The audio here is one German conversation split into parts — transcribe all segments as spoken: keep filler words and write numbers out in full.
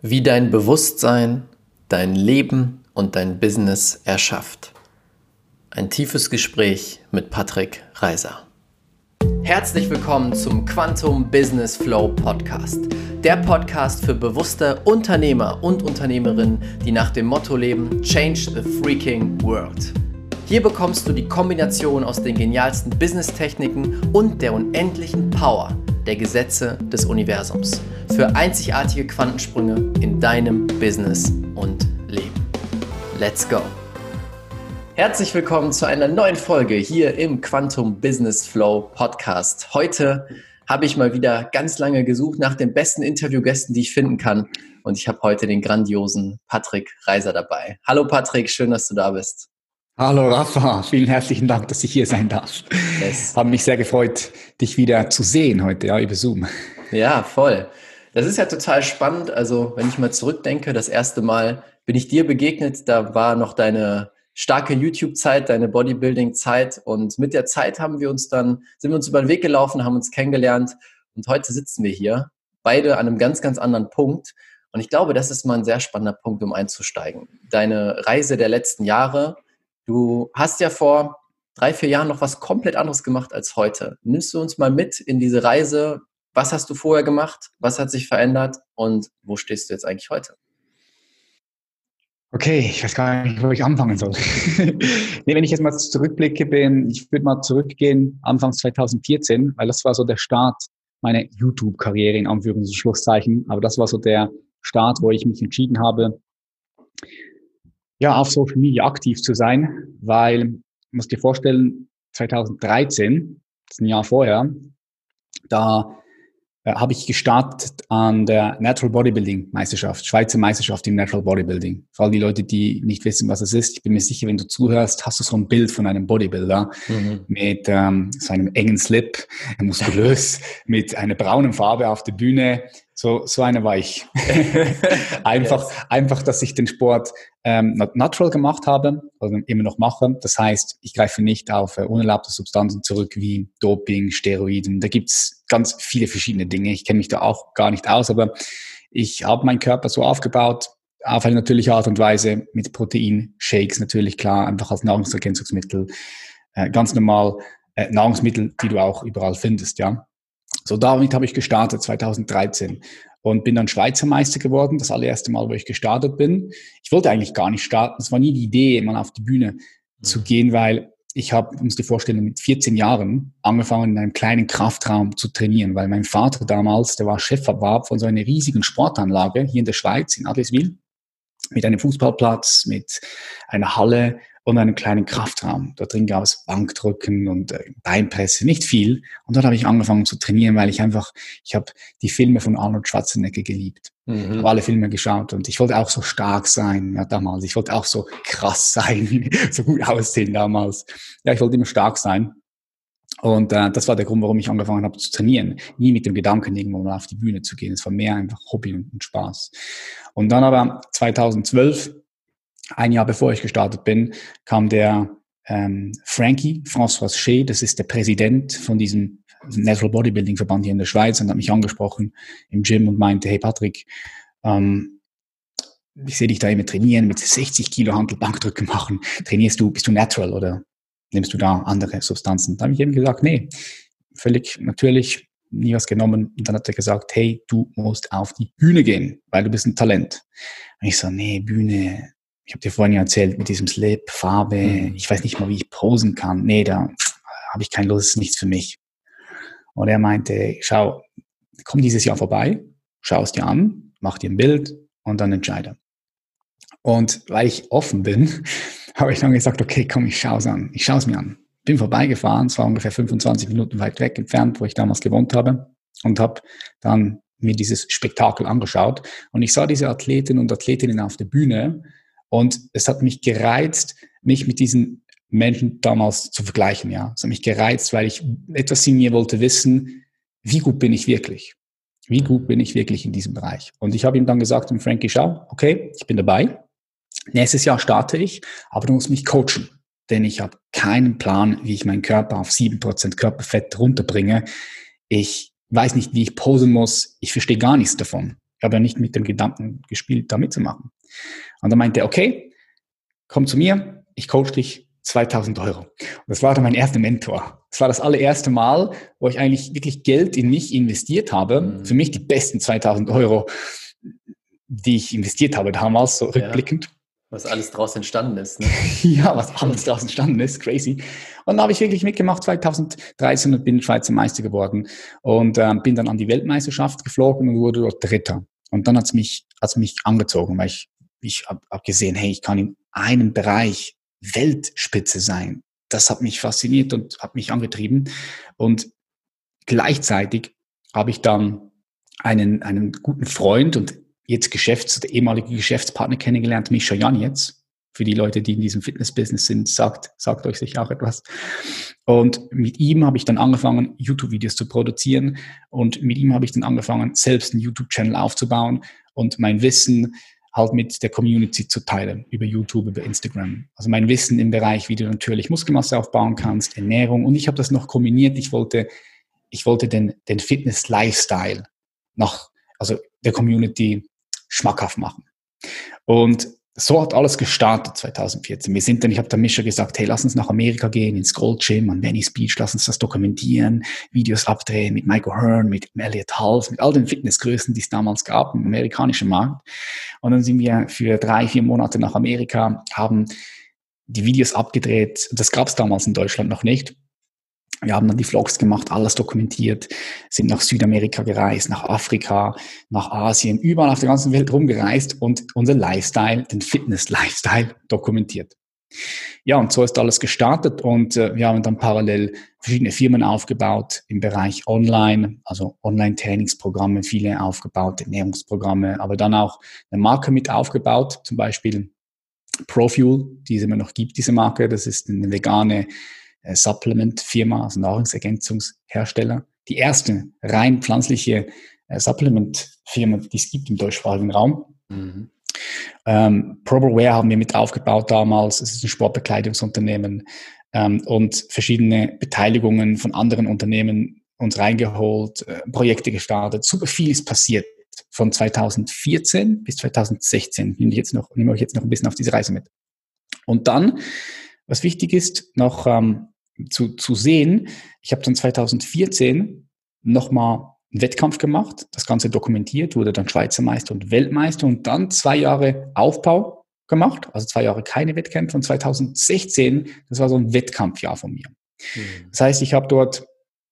Wie dein Bewusstsein dein Leben und dein Business erschafft. Ein tiefes Gespräch mit Patrick Reiser. Herzlich willkommen zum Quantum Business Flow Podcast. Der Podcast für bewusste Unternehmer und Unternehmerinnen, die nach dem Motto leben: Change the freaking world. Hier bekommst du die Kombination aus den genialsten Business-Techniken und der unendlichen Power der Gesetze des Universums für einzigartige Quantensprünge in deinem Business und Leben. Let's go! Herzlich willkommen zu einer neuen Folge hier im Quantum Business Flow Podcast. Heute habe ich mal wieder ganz lange gesucht nach den besten Interviewgästen, die ich finden kann. Und ich habe heute den grandiosen Patrick Reiser dabei. Hallo Patrick, schön, dass du da bist. Hallo Rafa, vielen herzlichen Dank, dass ich hier sein darf. Yes. Habe mich sehr gefreut, dich wieder zu sehen heute, ja, über Zoom. Ja, voll. Das ist ja total spannend. Also wenn ich mal zurückdenke, das erste Mal bin ich dir begegnet, da war noch deine starke YouTube-Zeit, deine Bodybuilding-Zeit, und mit der Zeit haben wir uns dann, sind wir uns über den Weg gelaufen, haben uns kennengelernt, und heute sitzen wir hier, beide an einem ganz, ganz anderen Punkt. Und ich glaube, das ist mal ein sehr spannender Punkt, um einzusteigen. Deine Reise der letzten Jahre. Du hast ja vor drei, vier Jahren noch was komplett anderes gemacht als heute. Nimmst du uns mal mit in diese Reise? Was hast du vorher gemacht? Was hat sich verändert? Und wo stehst du jetzt eigentlich heute? Okay, ich weiß gar nicht, wo ich anfangen soll. Nee, wenn ich jetzt mal zurückblicke, bin, ich würde mal zurückgehen, Anfang zwanzig vierzehn, weil das war so der Start meiner YouTube-Karriere, in Anführungs- und Schlusszeichen. Aber das war so der Start, wo ich mich entschieden habe, ja, auf Social Media aktiv zu sein, weil, du musst dir vorstellen, zwanzig dreizehn, das ist ein Jahr vorher, da äh, habe ich gestartet an der Natural Bodybuilding Meisterschaft, Schweizer Meisterschaft im Natural Bodybuilding. Vor allem die Leute, die nicht wissen, was es ist. Ich bin mir sicher, wenn du zuhörst, hast du so ein Bild von einem Bodybuilder mhm. mit ähm, so einem engen Slip, muskulös, mit einer braunen Farbe auf der Bühne. So, so einer war ich. einfach, yes. einfach, dass ich den Sport ähm, natural gemacht habe, also immer noch mache. Das heißt, ich greife nicht auf äh, unerlaubte Substanzen zurück wie Doping, Steroiden. Da gibt's ganz viele verschiedene Dinge. Ich kenne mich da auch gar nicht aus, aber ich habe meinen Körper so aufgebaut, auf eine natürliche Art und Weise, mit Proteinshakes natürlich, klar, einfach als Nahrungsergänzungsmittel. Äh, ganz normal äh, Nahrungsmittel, die du auch überall findest, ja. So, damit habe ich gestartet, zwanzig dreizehn, und bin dann Schweizer Meister geworden, das allererste Mal, wo ich gestartet bin. Ich wollte eigentlich gar nicht starten, es war nie die Idee, mal auf die Bühne mhm. zu gehen, weil ich habe, musst dir vorstellen, mit vierzehn Jahren angefangen, in einem kleinen Kraftraum zu trainieren, weil mein Vater damals, der war Chefarbeiter von so einer riesigen Sportanlage hier in der Schweiz, in Adliswil, mit einem Fußballplatz, mit einer Halle und einem kleinen Kraftraum. Da drin gab es Bankdrücken und äh, Beinpresse, nicht viel. Und dort habe ich angefangen zu trainieren, weil ich einfach, ich habe die Filme von Arnold Schwarzenegger geliebt. Mhm. Ich habe alle Filme geschaut und ich wollte auch so stark sein, ja, damals. Ich wollte auch so krass sein, so gut aussehen damals. Ja, ich wollte immer stark sein. Und äh, das war der Grund, warum ich angefangen habe zu trainieren. Nie mit dem Gedanken, irgendwo mal auf die Bühne zu gehen. Es war mehr einfach Hobby und, und Spaß. Und dann aber zwanzig zwölf, ein Jahr bevor ich gestartet bin, kam der ähm, Frankie, François Shea, das ist der Präsident von diesem Natural Bodybuilding Verband hier in der Schweiz, und hat mich angesprochen im Gym und meinte: Hey Patrick, ähm, ich sehe dich da immer trainieren, mit sechzig Kilo Hantel Bankdrücken machen. Trainierst du, bist du natural oder nimmst du da andere Substanzen? Da habe ich eben gesagt, nee, völlig natürlich, nie was genommen. Und dann hat er gesagt, hey, du musst auf die Bühne gehen, weil du bist ein Talent. Und ich so, nee, Bühne, ich habe dir vorhin ja erzählt, mit diesem Slip, Farbe, mhm. ich weiß nicht mal, wie ich posen kann. Nee, da habe ich keine Lust, das ist nichts für mich. Und er meinte, schau, komm dieses Jahr vorbei, schau es dir an, mach dir ein Bild und dann entscheide. Und weil ich offen bin, habe ich dann gesagt, okay, komm, ich schaue es an. Ich schaue es mir an. Bin vorbeigefahren, es war ungefähr fünfundzwanzig Minuten weit weg entfernt, wo ich damals gewohnt habe, und habe dann mir dieses Spektakel angeschaut. Und ich sah diese Athleten und Athletinnen auf der Bühne, und es hat mich gereizt, mich mit diesen Menschen damals zu vergleichen. Ja, es hat mich gereizt, weil ich etwas in mir wollte wissen, wie gut bin ich wirklich? Wie gut bin ich wirklich in diesem Bereich? Und ich habe ihm dann gesagt, dem Frankie, schau, okay, ich bin dabei. Nächstes Jahr starte ich, aber du musst mich coachen, denn ich habe keinen Plan, wie ich meinen Körper auf sieben Prozent Körperfett runterbringe. Ich weiß nicht, wie ich posen muss. Ich verstehe gar nichts davon. Ich habe ja nicht mit dem Gedanken gespielt, da mitzumachen. Und dann meinte er, okay, komm zu mir, ich coach dich zweitausend Euro. Und das war dann mein erster Mentor. Das war das allererste Mal, wo ich eigentlich wirklich Geld in mich investiert habe. Mhm. Für mich die besten zweitausend Euro, die ich investiert habe damals, so rückblickend. Ja, was alles draus entstanden ist. Ne? Ja, was alles draus entstanden ist, crazy. Und dann habe ich wirklich mitgemacht zweitausenddreizehn und bin Schweizer Meister geworden und äh, bin dann an die Weltmeisterschaft geflogen und wurde dort Dritter. Und dann hat's mich, hat's mich angezogen, weil ich, ich habe hab gesehen, hey, ich kann in einem Bereich Weltspitze sein. Das hat mich fasziniert und hat mich angetrieben. Und gleichzeitig habe ich dann einen, einen guten Freund und jetzt Geschäfts- oder ehemalige Geschäftspartner kennengelernt, Mischa Janetz. Für die Leute, die in diesem Fitness-Business sind, sagt, sagt euch sicher auch etwas. Und mit ihm habe ich dann angefangen, YouTube-Videos zu produzieren. Und mit ihm habe ich dann angefangen, selbst einen YouTube-Channel aufzubauen und mein Wissen halt mit der Community zu teilen, über YouTube, über Instagram. Also mein Wissen im Bereich, wie du natürlich Muskelmasse aufbauen kannst, Ernährung. Und ich habe das noch kombiniert. Ich wollte, ich wollte den, den Fitness-Lifestyle nach, also der Community schmackhaft machen. Und so hat alles gestartet zweitausendvierzehn. Wir sind dann, ich habe der Mischa gesagt, hey, lass uns nach Amerika gehen, ins Gold Gym, an Venice Beach, lass uns das dokumentieren, Videos abdrehen mit Michael Hearn, mit Elliot Hulse, mit all den Fitnessgrößen, die es damals gab im amerikanischen Markt. Und dann sind wir für drei, vier Monate nach Amerika, haben die Videos abgedreht. Das gab es damals in Deutschland noch nicht. Wir haben dann die Vlogs gemacht, alles dokumentiert, sind nach Südamerika gereist, nach Afrika, nach Asien, überall auf der ganzen Welt rumgereist und unser Lifestyle, den Fitness-Lifestyle dokumentiert. Ja, und so ist alles gestartet und äh, wir haben dann parallel verschiedene Firmen aufgebaut im Bereich Online, also Online-Trainingsprogramme, viele aufgebaut, Ernährungsprogramme, aber dann auch eine Marke mit aufgebaut, zum Beispiel ProFuel, die es immer noch gibt, diese Marke, das ist eine vegane Supplement-Firma, also Nahrungsergänzungshersteller. Die erste rein pflanzliche äh, Supplement-Firma, die es gibt im deutschsprachigen Raum. Mhm. Ähm, Proberwear haben wir mit aufgebaut damals. Es ist ein Sportbekleidungsunternehmen ähm, und verschiedene Beteiligungen von anderen Unternehmen uns reingeholt, äh, Projekte gestartet. Super viel ist passiert von zweitausendvierzehn bis zweitausendsechzehn. Nehme ich jetzt noch, nehme ich jetzt noch ein bisschen auf diese Reise mit. Und dann, was wichtig ist, noch ähm, zu, zu sehen, ich habe dann zweitausendvierzehn nochmal einen Wettkampf gemacht, das Ganze dokumentiert, wurde dann Schweizer Meister und Weltmeister und dann zwei Jahre Aufbau gemacht, also zwei Jahre keine Wettkämpfe und zweitausendsechzehn, das war so ein Wettkampfjahr von mir. Mhm. Das heißt, ich habe dort,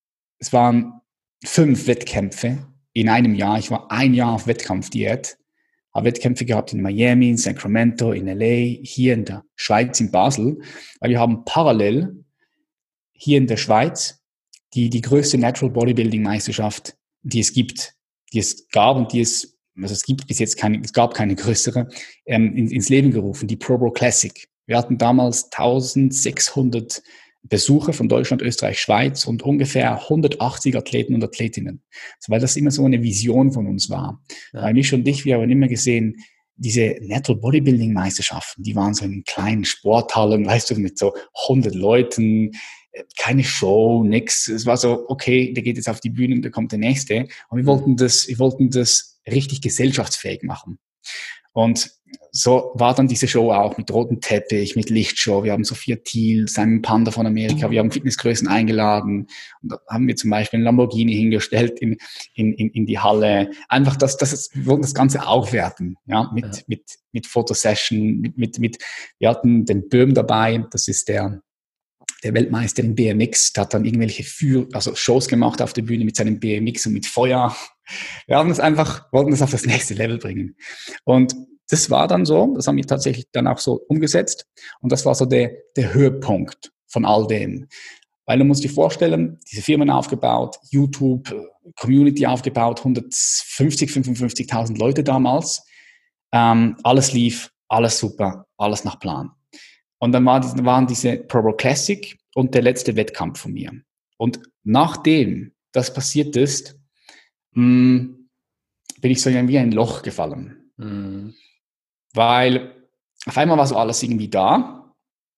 es waren fünf Wettkämpfe in einem Jahr, ich war ein Jahr auf Wettkampfdiät, habe Wettkämpfe gehabt in Miami, in Sacramento, in L A, hier in der Schweiz, in Basel, weil wir haben parallel hier in der Schweiz die, die größte Natural Bodybuilding Meisterschaft, die es gibt, die es gab und die es, also es gibt bis jetzt keine, es gab keine größere, ähm, in, ins Leben gerufen, die ProBro Classic. Wir hatten damals eintausendsechshundert Besucher von Deutschland, Österreich, Schweiz und ungefähr hundertachtzig Athleten und Athletinnen. Also weil das immer so eine Vision von uns war. Ja. Weil mich und dich, wir haben immer gesehen, diese Natural Bodybuilding Meisterschaften, die waren so in kleinen Sporthallen, weißt du, mit so hundert Leuten, keine Show, nix. Es war so, okay, der geht jetzt auf die Bühne und da kommt der Nächste. Und wir wollten das, wir wollten das richtig gesellschaftsfähig machen. Und so war dann diese Show auch mit rotem Teppich, mit Lichtshow. Wir haben Sophia Thiel, Simon Panda von Amerika, wir haben Fitnessgrößen eingeladen. Und da haben wir zum Beispiel einen Lamborghini hingestellt in, in, in, in die Halle. Einfach das, das ist, wir wollten das Ganze aufwerten, ja, mit, ja. mit, mit Fotosession, mit, mit, mit, wir hatten den Böhm dabei, das ist der, der Weltmeister in B M X, der hat dann irgendwelche Für, also Shows gemacht auf der Bühne mit seinem B M X und mit Feuer. Wir haben das einfach, wollten das auf das nächste Level bringen. Und das war dann so, das haben wir tatsächlich dann auch so umgesetzt. Und das war so der, der Höhepunkt von all dem. Weil du musst dir vorstellen, diese Firmen aufgebaut, YouTube, Community aufgebaut, hundertfünfzig, fünfundfünfzigtausend Leute damals. Ähm, alles lief, alles super, alles nach Plan. Und dann war, waren diese ProBro Classic und der letzte Wettkampf von mir. Und nachdem das passiert ist, mh, bin ich so wie ein Loch gefallen. Mhm. Weil auf einmal war so alles irgendwie da.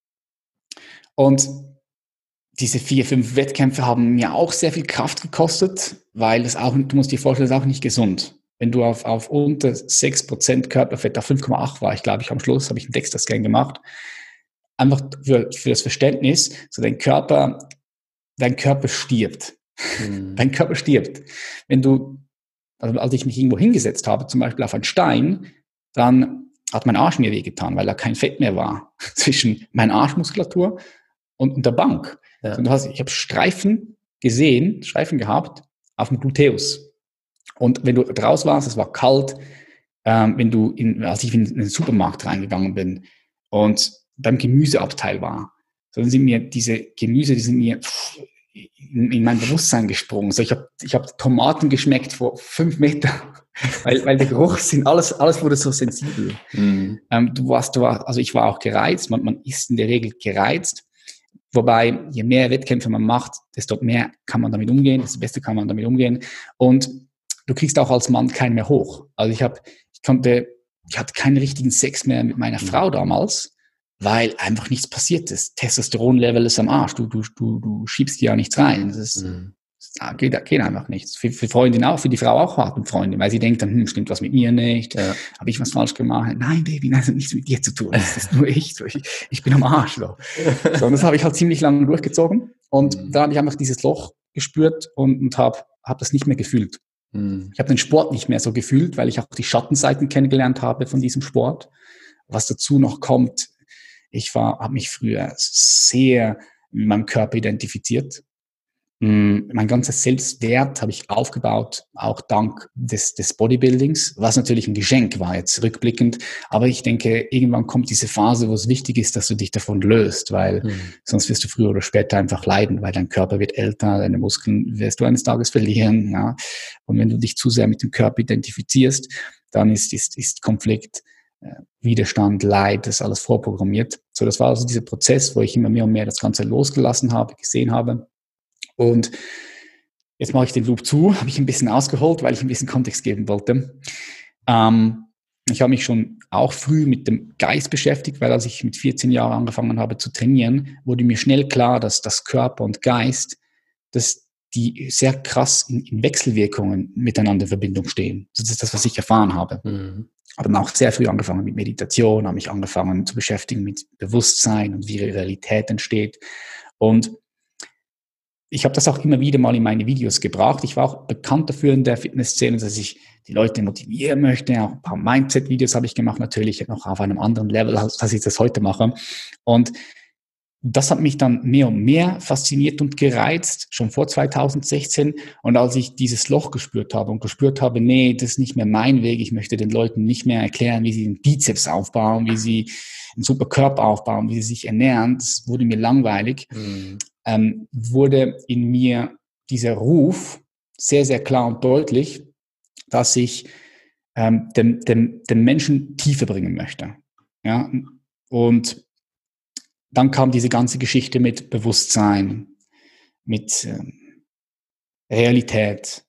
Und diese vier, fünf Wettkämpfe haben mir auch sehr viel Kraft gekostet, weil es auch, du musst dir vorstellen, es ist auch nicht gesund. wenn du auf, auf unter sechs Prozent Körperfett, auf fünf Komma acht war ich, glaube ich, am Schluss, habe ich einen DEXA-Scan gemacht, einfach für, für das Verständnis, so dein Körper, dein Körper stirbt. Mhm. Dein Körper stirbt. Wenn du, also als ich mich irgendwo hingesetzt habe, zum Beispiel auf einen Stein, dann hat mein Arsch mir wehgetan, weil da kein Fett mehr war zwischen meiner Arschmuskulatur und, und der Bank. Ja. Also du hast, ich habe Streifen gesehen, Streifen gehabt auf dem Gluteus. Und wenn du draus warst, es war kalt, ähm, wenn du in, als ich in den Supermarkt reingegangen bin und beim Gemüseabteil war, so dann sind mir diese Gemüse, die sind mir in, in mein Bewusstsein gesprungen. So, ich habe ich hab Tomaten geschmeckt vor fünf Metern, weil, weil der Geruch sind, alles, alles wurde so sensibel. Mhm. Ähm, du warst, du warst, also ich war auch gereizt, man, man ist in der Regel gereizt. Wobei, je mehr Wettkämpfe man macht, desto mehr kann man damit umgehen, desto besser kann man damit umgehen. Und du kriegst auch als Mann keinen mehr hoch. Also ich habe, ich konnte, ich hatte keinen richtigen Sex mehr mit meiner mhm. Frau damals, weil einfach nichts passiert ist. Testosteronlevel ist am Arsch. Du, du, du, du schiebst dir ja nichts rein. Das ist, mhm. das geht, geht einfach nichts. Für, für Freundin auch, für die Frau auch hart und Freundin, weil sie denkt dann, hm, stimmt was mit mir nicht? Ja. Habe ich was falsch gemacht? Nein, Baby, nein, das hat nichts mit dir zu tun. Das ist nur ich. So, ich, ich bin am Arsch. So. So, und das habe ich halt ziemlich lange durchgezogen. Und mhm. da habe ich einfach dieses Loch gespürt und, und habe hab das nicht mehr gefühlt. Mhm. Ich habe den Sport nicht mehr so gefühlt, weil ich auch die Schattenseiten kennengelernt habe von diesem Sport. Was dazu noch kommt, ich war, habe mich früher sehr mit meinem Körper identifiziert. Mein ganzes Selbstwert habe ich aufgebaut, auch dank des, des Bodybuildings, was natürlich ein Geschenk war jetzt rückblickend. Aber ich denke, irgendwann kommt diese Phase, wo es wichtig ist, dass du dich davon löst, weil mhm. sonst wirst du früher oder später einfach leiden, weil dein Körper wird älter, deine Muskeln wirst du eines Tages verlieren. Ja. Und wenn du dich zu sehr mit dem Körper identifizierst, dann ist, ist, ist Konflikt, Widerstand, Leid, das ist alles vorprogrammiert. So, das war also dieser Prozess, wo ich immer mehr und mehr das Ganze losgelassen habe, gesehen habe. Und jetzt mache ich den Loop zu, habe ich ein bisschen ausgeholt, weil ich ein bisschen Kontext geben wollte. Ähm, ich habe mich schon auch früh mit dem Geist beschäftigt, weil als ich mit vierzehn Jahren angefangen habe zu trainieren, wurde mir schnell klar, dass das Körper und Geist, dass die sehr krass in, in Wechselwirkungen miteinander in Verbindung stehen. Das ist das, was ich erfahren habe. Mhm. Habe dann auch sehr früh angefangen mit Meditation, habe mich angefangen zu beschäftigen mit Bewusstsein und wie Realität entsteht. Und ich habe das auch immer wieder mal in meine Videos gebracht. Ich war auch bekannt dafür in der Fitnessszene, dass ich die Leute motivieren möchte. Auch ein paar Mindset-Videos habe ich gemacht, natürlich noch auf einem anderen Level, als ich das heute mache. Und das hat mich dann mehr und mehr fasziniert und gereizt, schon vor zweitausendsechzehn. Und als ich dieses Loch gespürt habe und gespürt habe, nee, das ist nicht mehr mein Weg. Ich möchte den Leuten nicht mehr erklären, wie sie den Bizeps aufbauen, wie sie einen super Körper aufbauen, wie sie sich ernähren. Das wurde mir langweilig. Mhm. Ähm, wurde in mir dieser Ruf sehr, sehr klar und deutlich, dass ich ähm, dem, dem, dem Menschen Tiefe bringen möchte. Ja? Und dann kam diese ganze Geschichte mit Bewusstsein, mit ähm, Realität.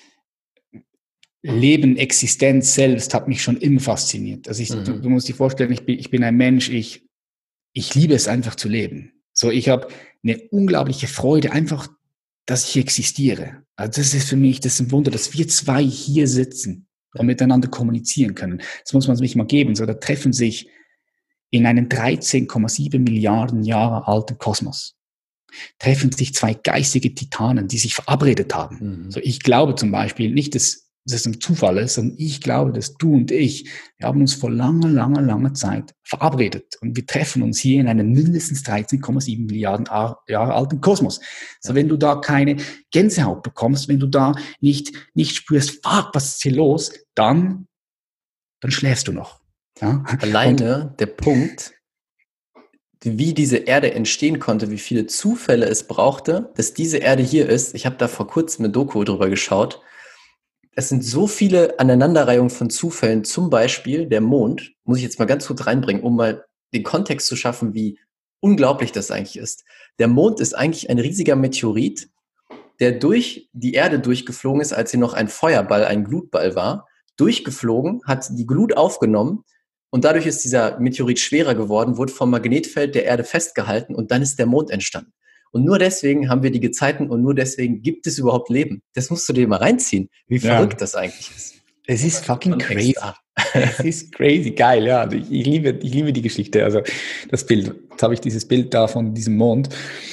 Leben, Existenz selbst hat mich schon immer fasziniert. Also ich, mhm. du, du musst dir vorstellen, ich bin, ich bin ein Mensch, ich, ich liebe es einfach zu leben. So, ich habe eine unglaubliche Freude, einfach, dass ich existiere. Also das ist für mich, das ist ein Wunder, dass wir zwei hier sitzen und miteinander kommunizieren können. Das muss man sich mal geben. So, da treffen sich in einem dreizehn Komma sieben Milliarden Jahre alten Kosmos treffen sich zwei geistige Titanen, die sich verabredet haben. Mhm. So, ich glaube zum Beispiel nicht, dass dass es ein Zufall ist, sondern ich glaube, dass du und ich, wir haben uns vor langer, langer, langer Zeit verabredet und wir treffen uns hier in einem mindestens dreizehn Komma sieben Milliarden Jahre alten Kosmos. So, ja. Wenn du da keine Gänsehaut bekommst, wenn du da nicht, nicht spürst, fuck, was ist hier los, dann, dann schläfst du noch. Ja? Alleine und der Punkt, wie diese Erde entstehen konnte, wie viele Zufälle es brauchte, dass diese Erde hier ist. Ich habe da vor kurzem eine Doku drüber geschaut. Es sind so viele Aneinanderreihungen von Zufällen, zum Beispiel der Mond, muss ich jetzt mal ganz kurz reinbringen, um mal den Kontext zu schaffen, wie unglaublich das eigentlich ist. Der Mond ist eigentlich ein riesiger Meteorit, der durch die Erde durchgeflogen ist, als sie noch ein Feuerball, ein Glutball war, durchgeflogen, hat die Glut aufgenommen und dadurch ist dieser Meteorit schwerer geworden, wurde vom Magnetfeld der Erde festgehalten und dann ist der Mond entstanden. Und nur deswegen haben wir die Gezeiten und nur deswegen gibt es überhaupt Leben. Das musst du dir mal reinziehen, wie verrückt ja. das eigentlich ist. Es ist fucking Und crazy. extra. Es ist crazy, geil, ja. Ich, ich, liebe, ich liebe die Geschichte, also das Bild. Jetzt habe ich dieses Bild da von diesem Mond.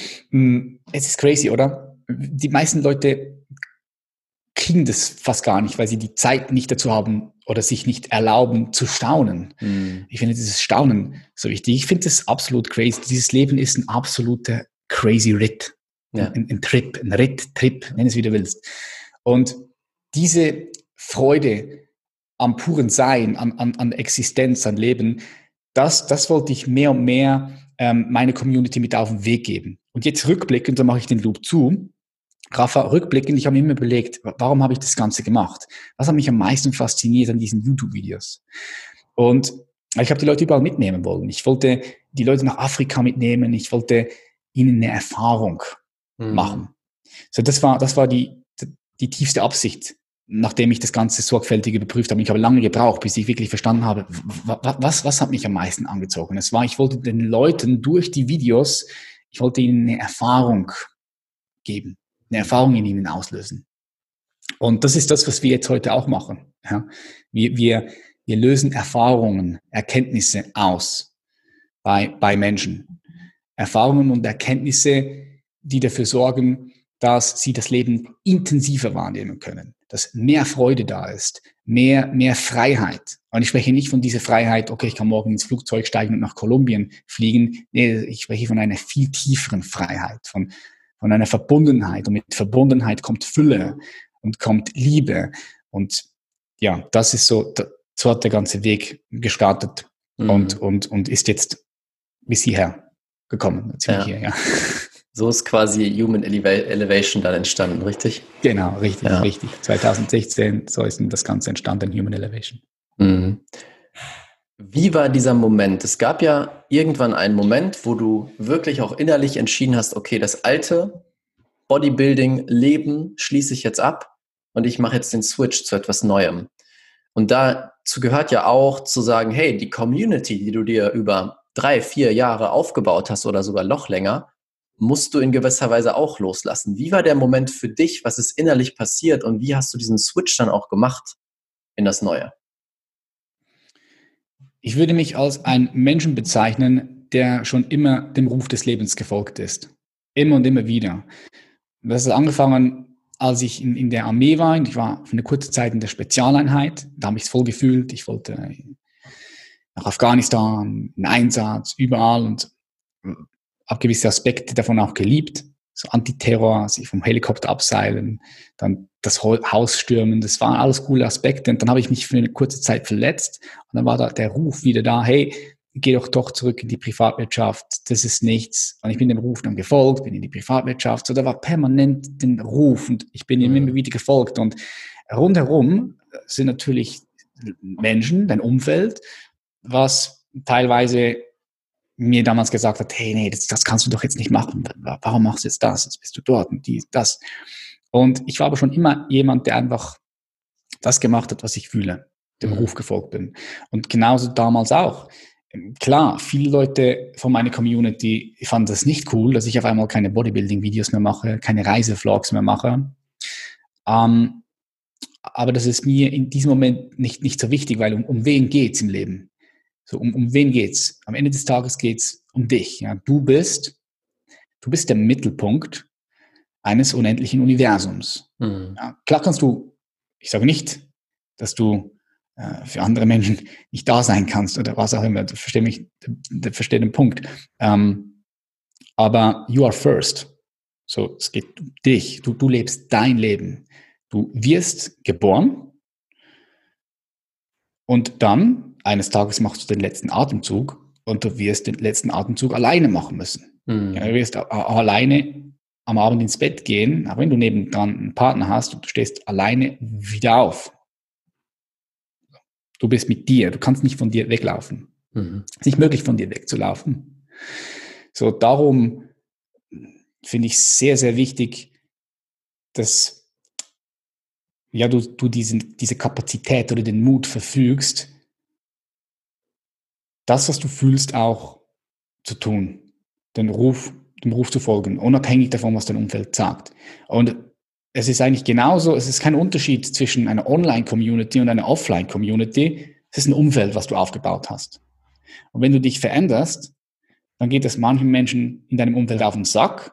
Es ist crazy, oder? Die meisten Leute kriegen das fast gar nicht, weil sie die Zeit nicht dazu haben oder sich nicht erlauben zu staunen. Mhm. Ich finde dieses Staunen so wichtig. Ich finde das absolut crazy. Dieses Leben ist ein absoluter crazy Ritt. Ja. Ein, ein Trip, ein Ritt, Trip, nenn es wie du willst. Und diese Freude am puren Sein, an, an, an Existenz, an Leben, das, das wollte ich mehr und mehr ähm, meine Community mit auf den Weg geben. Und jetzt rückblickend, da mache ich den Loop zu, Rafa, rückblickend, ich habe mir immer überlegt, warum habe ich das Ganze gemacht? Was hat mich am meisten fasziniert an diesen YouTube-Videos? Und ich habe die Leute überall mitnehmen wollen. Ich wollte die Leute nach Afrika mitnehmen. Ich wollte ihnen eine Erfahrung mhm. machen. So, das war, das war die, die tiefste Absicht, nachdem ich das Ganze sorgfältig überprüft habe. Ich habe lange gebraucht, bis ich wirklich verstanden habe, was, was hat mich am meisten angezogen? Es war, ich wollte den Leuten durch die Videos, ich wollte ihnen eine Erfahrung geben. Eine Erfahrung in ihnen auslösen. Und das ist das, was wir jetzt heute auch machen. Ja? Wir, wir, wir lösen Erfahrungen, Erkenntnisse aus bei, bei Menschen. Erfahrungen und Erkenntnisse, die dafür sorgen, dass sie das Leben intensiver wahrnehmen können, dass mehr Freude da ist, mehr, mehr Freiheit. Und ich spreche nicht von dieser Freiheit, okay, ich kann morgen ins Flugzeug steigen und nach Kolumbien fliegen. Nee, ich spreche von einer viel tieferen Freiheit, von von einer Verbundenheit. Und mit Verbundenheit kommt Fülle und kommt Liebe. Und ja, das ist so, so hat der ganze Weg gestartet mhm. und, und, und ist jetzt bis hierher gekommen. Ja. Hier, ja. So ist quasi Human Elevation dann entstanden, richtig? Genau, richtig, ja. richtig. zwanzig sechzehn, so ist das Ganze entstanden, Human Elevation. Mhm. Wie war dieser Moment? Es gab ja irgendwann einen Moment, wo du wirklich auch innerlich entschieden hast, okay, das alte Bodybuilding-Leben schließe ich jetzt ab und ich mache jetzt den Switch zu etwas Neuem. Und dazu gehört ja auch zu sagen, hey, die Community, die du dir über drei, vier Jahre aufgebaut hast oder sogar noch länger, musst du in gewisser Weise auch loslassen. Wie war der Moment für dich? Was ist innerlich passiert und wie hast du diesen Switch dann auch gemacht in das Neue? Ich würde mich als einen Menschen bezeichnen, der schon immer dem Ruf des Lebens gefolgt ist. Immer und immer wieder. Das hat angefangen, als ich in, in der Armee war. Ich war für eine kurze Zeit in der Spezialeinheit. Da habe ich es voll gefühlt. Ich wollte nach Afghanistan, einen Einsatz, überall und habe gewisse Aspekte davon auch geliebt. So Antiterror, sich vom Helikopter abseilen, dann das Haus stürmen, das waren alles coole Aspekte. Und dann habe ich mich für eine kurze Zeit verletzt und dann war da der Ruf wieder da, hey, geh doch doch zurück in die Privatwirtschaft, das ist nichts. Und ich bin dem Ruf dann gefolgt, bin in die Privatwirtschaft. So, da war permanent den Ruf und ich bin ihm immer wieder gefolgt. Und rundherum sind natürlich Menschen, dein Umfeld, was teilweise mir damals gesagt hat, hey, nee, das, das kannst du doch jetzt nicht machen. Warum machst du jetzt das? Jetzt bist du dort und die, das. Und ich war aber schon immer jemand, der einfach das gemacht hat, was ich fühle, dem mhm. Ruf gefolgt bin. Und genauso damals auch. Klar, viele Leute von meiner Community fanden das nicht cool, dass ich auf einmal keine Bodybuilding-Videos mehr mache, keine Reisevlogs mehr mache. Ähm, aber das ist mir in diesem Moment nicht, nicht so wichtig, weil um, um wen geht's im Leben? So, um, um wen geht's? Am Ende des Tages geht's um dich. Ja? Du bist, du bist der Mittelpunkt eines unendlichen Universums. Mhm. Ja, klar kannst du, ich sage nicht, dass du äh, für andere Menschen nicht da sein kannst oder was auch immer. Du verstehst mich, du verstehst den Punkt. Ähm, aber you are first. So, es geht um dich. Du, du lebst dein Leben. Du wirst geboren und dann eines Tages machst du den letzten Atemzug und du wirst den letzten Atemzug alleine machen müssen. Mhm. Ja, du wirst auch alleine am Abend ins Bett gehen, auch wenn du nebendran einen Partner hast und du stehst alleine wieder auf. Du bist mit dir, du kannst nicht von dir weglaufen. Mhm. Es ist nicht möglich, von dir wegzulaufen. So, darum finde ich sehr, sehr wichtig, dass ja, du, du diesen, diese Kapazität oder den Mut verfügst, das, was du fühlst, auch zu tun. Den Ruf, dem Ruf zu folgen, unabhängig davon, was dein Umfeld sagt. Und es ist eigentlich genauso, es ist kein Unterschied zwischen einer Online-Community und einer Offline-Community. Es ist ein Umfeld, was du aufgebaut hast. Und wenn du dich veränderst, dann geht es manchen Menschen in deinem Umfeld auf den Sack,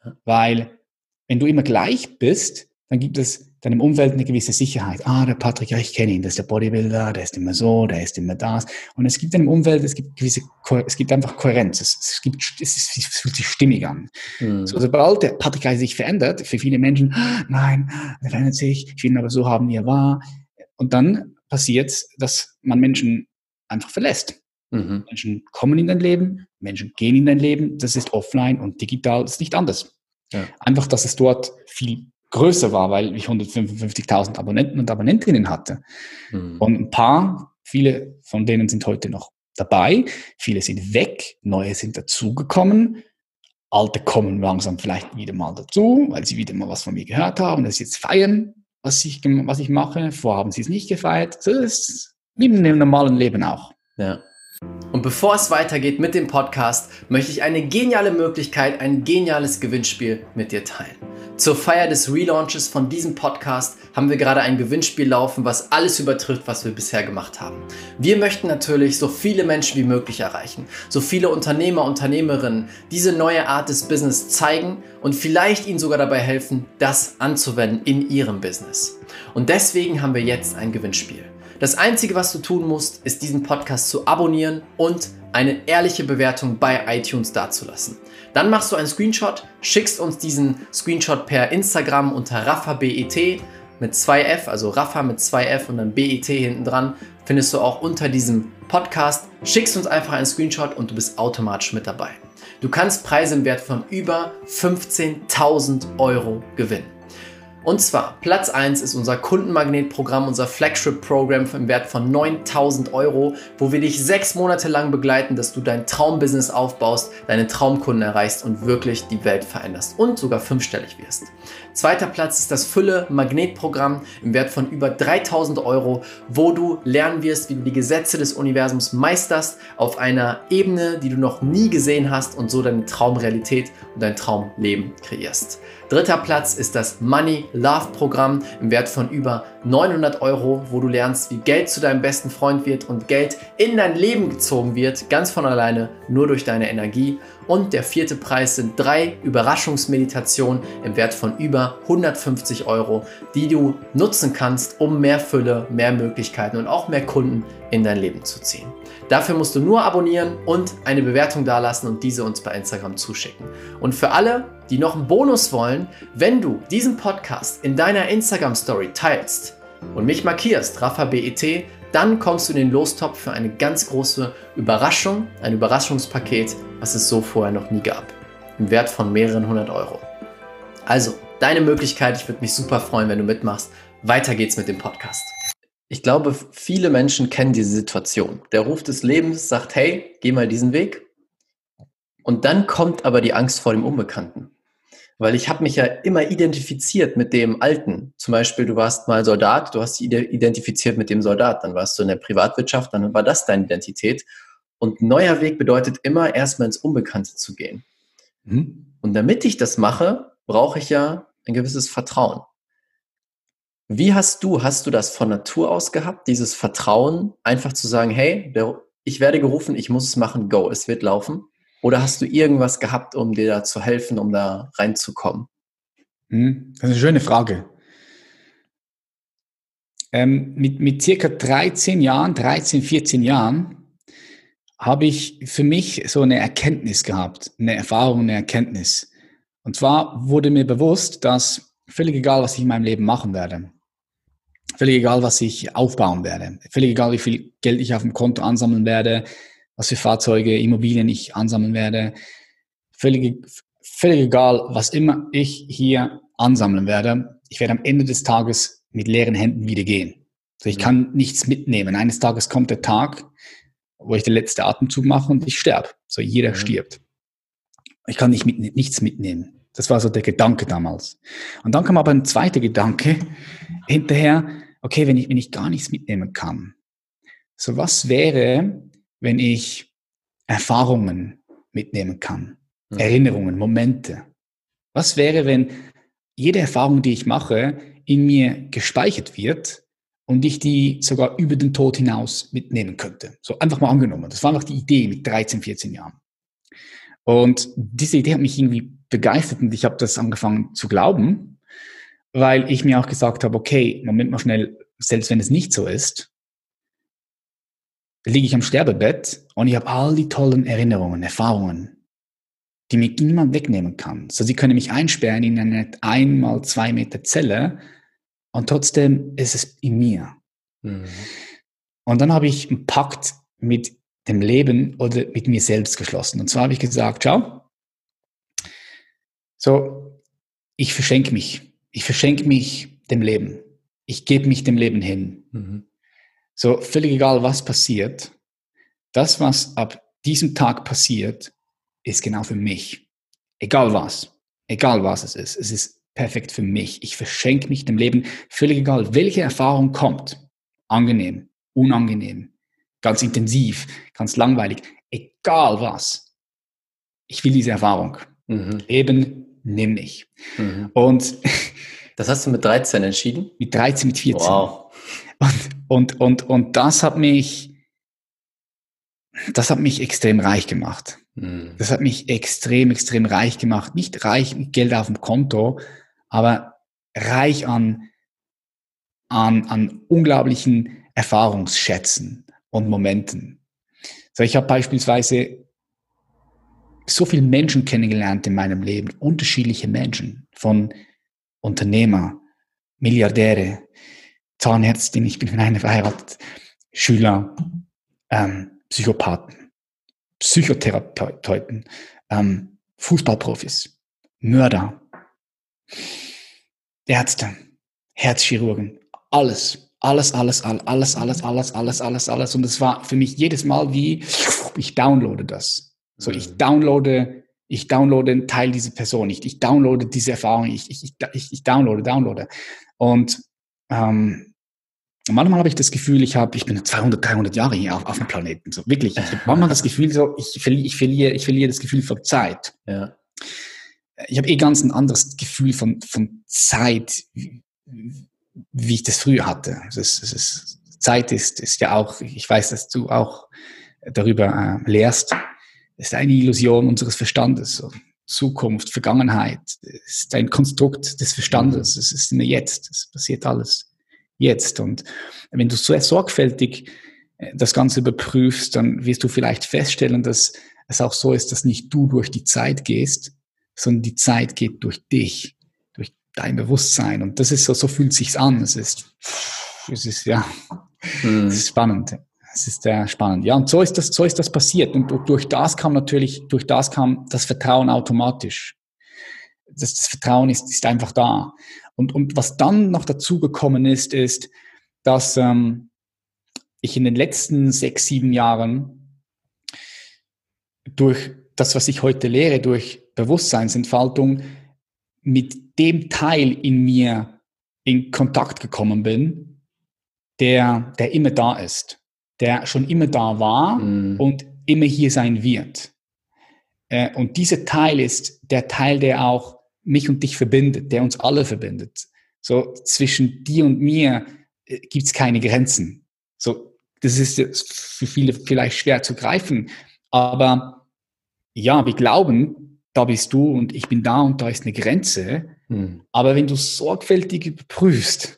weil wenn du immer gleich bist, dann gibt es deinem Umfeld eine gewisse Sicherheit. Ah, der Patrick, ja, ich kenne ihn, das ist der Bodybuilder, der ist immer so, der ist immer das. Und es gibt deinem Umfeld, es gibt gewisse, es gibt einfach Kohärenz, es, es gibt, es, ist, es fühlt sich stimmig an. Mhm. So, sobald der Patrick sich verändert, für viele Menschen, nein, er verändert sich, ich will ihn aber so haben, wie er war. Und dann passiert, dass man Menschen einfach verlässt. Mhm. Menschen kommen in dein Leben, Menschen gehen in dein Leben, das ist offline und digital ist nicht anders. Ja. Einfach, dass es dort viel größer war, weil ich hundertfünfundfünfzigtausend Abonnenten und Abonnentinnen hatte. Mhm. Und ein paar, viele von denen sind heute noch dabei, viele sind weg, neue sind dazugekommen, alte kommen langsam vielleicht wieder mal dazu, weil sie wieder mal was von mir gehört haben, dass sie jetzt feiern, was ich, was ich mache. Vorher haben sie es nicht gefeiert. Das ist wie in einem normalen Leben auch. Ja. Und bevor es weitergeht mit dem Podcast, möchte ich eine geniale Möglichkeit, ein geniales Gewinnspiel mit dir teilen. Zur Feier des Relaunches von diesem Podcast haben wir gerade ein Gewinnspiel laufen, was alles übertrifft, was wir bisher gemacht haben. Wir möchten natürlich so viele Menschen wie möglich erreichen, so viele Unternehmer, Unternehmerinnen diese neue Art des Business zeigen und vielleicht ihnen sogar dabei helfen, das anzuwenden in ihrem Business. Und deswegen haben wir jetzt ein Gewinnspiel. Das Einzige, was du tun musst, ist diesen Podcast zu abonnieren und eine ehrliche Bewertung bei iTunes dazulassen. Dann machst du einen Screenshot, schickst uns diesen Screenshot per Instagram unter RaffaBET mit zwei F, also Raffa mit zwei F und dann B E T hinten dran, findest du auch unter diesem Podcast. Schickst uns einfach einen Screenshot und du bist automatisch mit dabei. Du kannst Preise im Wert von über fünfzehntausend Euro gewinnen. Und zwar, Platz eins ist unser Kundenmagnetprogramm, unser Flagship-Programm im Wert von neuntausend Euro, wo wir dich sechs Monate lang begleiten, dass du dein Traumbusiness aufbaust, deine Traumkunden erreichst und wirklich die Welt veränderst und sogar fünfstellig wirst. Zweiter Platz ist das Fülle-Magnetprogramm im Wert von über dreitausend Euro, wo du lernen wirst, wie du die Gesetze des Universums meisterst auf einer Ebene, die du noch nie gesehen hast und so deine Traumrealität und dein Traumleben kreierst. Dritter Platz ist das Money Love Programm im Wert von über neunhundert Euro, wo du lernst, wie Geld zu deinem besten Freund wird und Geld in dein Leben gezogen wird, ganz von alleine, nur durch deine Energie. Und der vierte Preis sind drei Überraschungsmeditationen im Wert von über hundertfünfzig Euro, die du nutzen kannst, um mehr Fülle, mehr Möglichkeiten und auch mehr Kunden in dein Leben zu ziehen. Dafür musst du nur abonnieren und eine Bewertung dalassen und diese uns bei Instagram zuschicken. Und für alle, die noch einen Bonus wollen, wenn du diesen Podcast in deiner Instagram-Story teilst und mich markierst, RaffaBET, dann kommst du in den Lostopf für eine ganz große Überraschung, ein Überraschungspaket, was es so vorher noch nie gab, im Wert von mehreren hundert Euro. Also, deine Möglichkeit, ich würde mich super freuen, wenn du mitmachst. Weiter geht's mit dem Podcast. Ich glaube, viele Menschen kennen diese Situation. Der Ruf des Lebens sagt, hey, geh mal diesen Weg. Und dann kommt aber die Angst vor dem Unbekannten. Weil ich habe mich ja immer identifiziert mit dem Alten. Zum Beispiel, du warst mal Soldat, du hast dich identifiziert mit dem Soldat. Dann warst du in der Privatwirtschaft, dann war das deine Identität. Und neuer Weg bedeutet immer, erstmal ins Unbekannte zu gehen. Mhm. Und damit ich das mache, brauche ich ja ein gewisses Vertrauen. Wie hast du, hast du das von Natur aus gehabt, dieses Vertrauen, einfach zu sagen, hey, der, ich werde gerufen, ich muss es machen, go, es wird laufen? Oder hast du irgendwas gehabt, um dir da zu helfen, um da reinzukommen? Das ist eine schöne Frage. Ähm, mit, mit circa dreizehn Jahren, dreizehn, vierzehn Jahren, habe ich für mich so eine Erkenntnis gehabt, eine Erfahrung, eine Erkenntnis. Und zwar wurde mir bewusst, dass völlig egal, was ich in meinem Leben machen werde, völlig egal, was ich aufbauen werde, völlig egal, wie viel Geld ich auf dem Konto ansammeln werde, was für Fahrzeuge, Immobilien ich ansammeln werde, völlig, völlig egal, was immer ich hier ansammeln werde, ich werde am Ende des Tages mit leeren Händen wieder gehen. Also ich kann nichts mitnehmen. Eines Tages kommt der Tag, wo ich den letzten Atemzug mache und ich sterbe. So, jeder mhm. stirbt. Ich kann nicht mit, nichts mitnehmen. Das war so der Gedanke damals. Und dann kam aber ein zweiter Gedanke hinterher, okay, wenn ich, wenn ich gar nichts mitnehmen kann, so was wäre, wenn ich Erfahrungen mitnehmen kann, mhm. Erinnerungen, Momente. Was wäre, wenn jede Erfahrung, die ich mache, in mir gespeichert wird und ich die sogar über den Tod hinaus mitnehmen könnte. So einfach mal angenommen. Das war einfach die Idee mit dreizehn, vierzehn Jahren. Und diese Idee hat mich irgendwie begeistert und ich habe das angefangen zu glauben, weil ich mir auch gesagt habe, okay, Moment mal schnell, selbst wenn es nicht so ist, liege ich am Sterbebett und ich habe all die tollen Erinnerungen, Erfahrungen, die mir niemand wegnehmen kann. So, sie können mich einsperren in eine ein mal zwei Meter Zelle und trotzdem ist es in mir. Mhm. Und dann habe ich einen Pakt mit dem Leben oder mit mir selbst geschlossen. Und zwar habe ich gesagt, schau, so, ich verschenke mich. Ich verschenke mich dem Leben. Ich gebe mich dem Leben hin. Mhm. So, völlig egal, was passiert. Das, was ab diesem Tag passiert, ist genau für mich. Egal was. Egal was es ist. Es ist perfekt für mich. Ich verschenke mich dem Leben. Völlig egal, welche Erfahrung kommt. Angenehm, unangenehm, ganz intensiv, ganz langweilig. Egal was. Ich will diese Erfahrung. Mhm. Leben, nimm mich. Mhm. Und das hast du mit dreizehn entschieden? Mit dreizehn, mit vierzehn. Wow. Und, und, und, und das hat mich, das hat mich extrem reich gemacht. Mhm. Das hat mich extrem, extrem reich gemacht. Nicht reich mit Geld auf dem Konto, aber reich an, an, an unglaublichen Erfahrungsschätzen und Momenten. So, ich habe beispielsweise so viele Menschen kennengelernt in meinem Leben, unterschiedliche Menschen, von Unternehmer, Milliardäre, Zahnärztin, ich bin in einer verheiratet, Schüler, ähm, Psychopathen, Psychotherapeuten, ähm, Fußballprofis, Mörder, Ärzte, Herzchirurgen, alles, alles, alles, alles, alles, alles, alles, alles, alles, alles. Und es war für mich jedes Mal wie, ich downloade das. So, ich downloade, ich downloade einen Teil dieser Person, ich, ich downloade diese Erfahrung, ich, ich, ich, ich downloade, downloade. Und ähm, manchmal habe ich das Gefühl, ich habe, ich bin zweihundert, dreihundert Jahre hier auf, auf dem Planeten. So, wirklich. Ich habe manchmal das Gefühl, so, ich verliere, ich verliere, ich verliere das Gefühl von Zeit. Ja. Ich habe eh ganz ein anderes Gefühl von, von Zeit, wie, wie ich das früher hatte. Das ist, das ist, Zeit ist, ist ja auch, ich weiß, dass du auch darüber äh, lehrst, ist eine Illusion unseres Verstandes. So, Zukunft, Vergangenheit, ist ein Konstrukt des Verstandes. Es ist immer jetzt. Es passiert alles jetzt. Und wenn du sehr sorgfältig das Ganze überprüfst, dann wirst du vielleicht feststellen, dass es auch so ist, dass nicht du durch die Zeit gehst, sondern die Zeit geht durch dich, durch dein Bewusstsein. Und das ist so, so fühlt sich's an. Es ist, es ist, ja, mhm. es ist spannend. Es ist sehr spannend. Ja, und so ist das, so ist das passiert. Und durch das kam natürlich, durch das kam das Vertrauen automatisch. Das, das Vertrauen ist, ist einfach da. Und, und was dann noch dazu gekommen ist, ist, dass ähm, ich in den letzten sechs, sieben Jahren durch das, was ich heute lehre, durch Bewusstseinsentfaltung mit dem Teil in mir in Kontakt gekommen bin, der, der immer da ist, der schon immer da war mm. und immer hier sein wird. Äh, und dieser Teil ist der Teil, der auch mich und dich verbindet, der uns alle verbindet. So zwischen dir und mir äh, gibt es keine Grenzen. So, das ist jetzt für viele vielleicht schwer zu greifen, aber ja, wir glauben, da bist du und ich bin da und da ist eine Grenze. Hm. Aber wenn du sorgfältig überprüfst,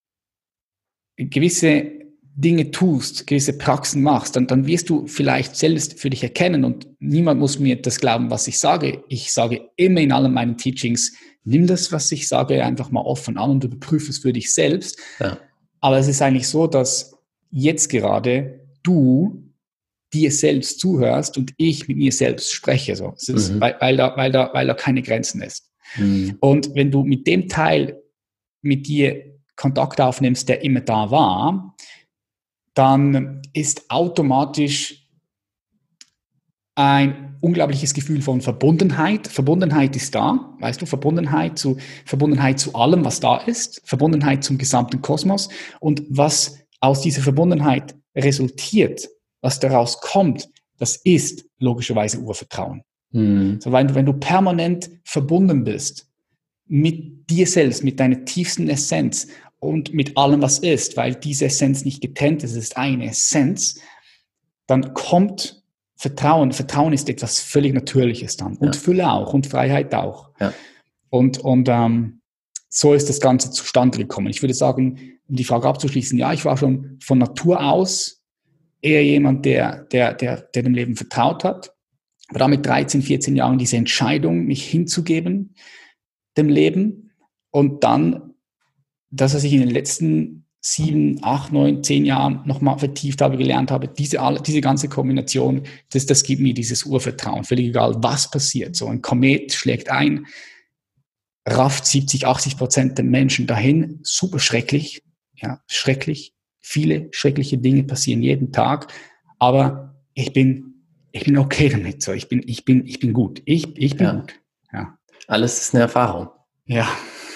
gewisse Dinge tust, gewisse Praxen machst, dann, dann wirst du vielleicht selbst für dich erkennen und niemand muss mir das glauben, was ich sage. Ich sage immer in allen meinen Teachings, nimm das, was ich sage, einfach mal offen an und überprüfe es für dich selbst. Ja. Aber es ist eigentlich so, dass jetzt gerade du dir selbst zuhörst und ich mit mir selbst spreche. So. Es ist, mhm. weil, weil, da, weil, da, weil da keine Grenzen ist. Mhm. Und wenn du mit dem Teil mit dir Kontakt aufnimmst, der immer da war, dann ist automatisch ein unglaubliches Gefühl von Verbundenheit. Verbundenheit ist da, weißt du, Verbundenheit zu, Verbundenheit zu allem, was da ist, Verbundenheit zum gesamten Kosmos. Und was aus dieser Verbundenheit resultiert, was daraus kommt, das ist logischerweise Urvertrauen. Mhm. So, wenn, wenn du permanent verbunden bist mit dir selbst, mit deiner tiefsten Essenz und mit allem, was ist, weil diese Essenz nicht getrennt ist, es ist eine Essenz, dann kommt Vertrauen. Vertrauen ist etwas völlig Natürliches dann. Und ja. Fülle auch und Freiheit auch. Ja. Und, und ähm, so ist das Ganze zustande gekommen. Ich würde sagen, um die Frage abzuschließen, ja, ich war schon von Natur aus eher jemand, der, der, der, der dem Leben vertraut hat. Aber dann mit dreizehn, vierzehn Jahren diese Entscheidung, mich hinzugeben, dem Leben. Und dann, das, was ich in den letzten sieben, acht, neun, zehn Jahren nochmal vertieft habe, gelernt habe, diese, alle, diese ganze Kombination, das, das gibt mir dieses Urvertrauen. Völlig egal, was passiert. So ein Komet schlägt ein, rafft siebzig, achtzig Prozent der Menschen dahin. Super schrecklich. Ja, schrecklich. Viele schreckliche Dinge passieren jeden Tag. Aber ich bin, ich bin okay damit. So, ich bin, ich bin, ich bin gut. Ich, ich bin ja. gut. Ja. Alles ist eine Erfahrung. Ja.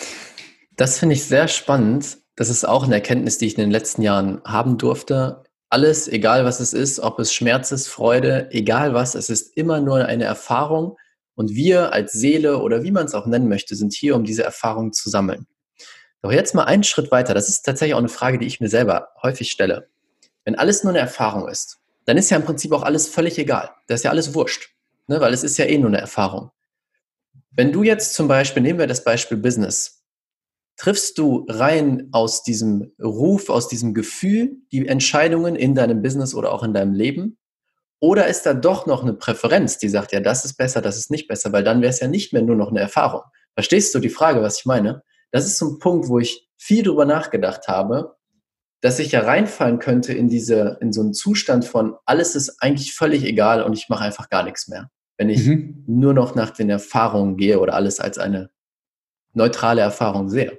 Das finde ich sehr spannend. Das ist auch eine Erkenntnis, die ich in den letzten Jahren haben durfte. Alles, egal was es ist, ob es Schmerz ist, Freude, egal was, es ist immer nur eine Erfahrung. Und wir als Seele oder wie man es auch nennen möchte, sind hier, um diese Erfahrung zu sammeln. Doch jetzt mal einen Schritt weiter. Das ist tatsächlich auch eine Frage, die ich mir selber häufig stelle. Wenn alles nur eine Erfahrung ist, dann ist ja im Prinzip auch alles völlig egal. Das ist ja alles wurscht, ne? Weil es ist ja eh nur eine Erfahrung. Wenn du jetzt zum Beispiel, nehmen wir das Beispiel Business, triffst du rein aus diesem Ruf, aus diesem Gefühl die Entscheidungen in deinem Business oder auch in deinem Leben? Oder ist da doch noch eine Präferenz, die sagt, ja, das ist besser, das ist nicht besser, weil dann wäre es ja nicht mehr nur noch eine Erfahrung. Verstehst du die Frage, was ich meine? Das ist so ein Punkt, wo ich viel drüber nachgedacht habe, dass ich ja reinfallen könnte in diese, in so einen Zustand von, alles ist eigentlich völlig egal und ich mache einfach gar nichts mehr. Wenn ich mhm. nur noch nach den Erfahrungen gehe oder alles als eine neutrale Erfahrung sehe.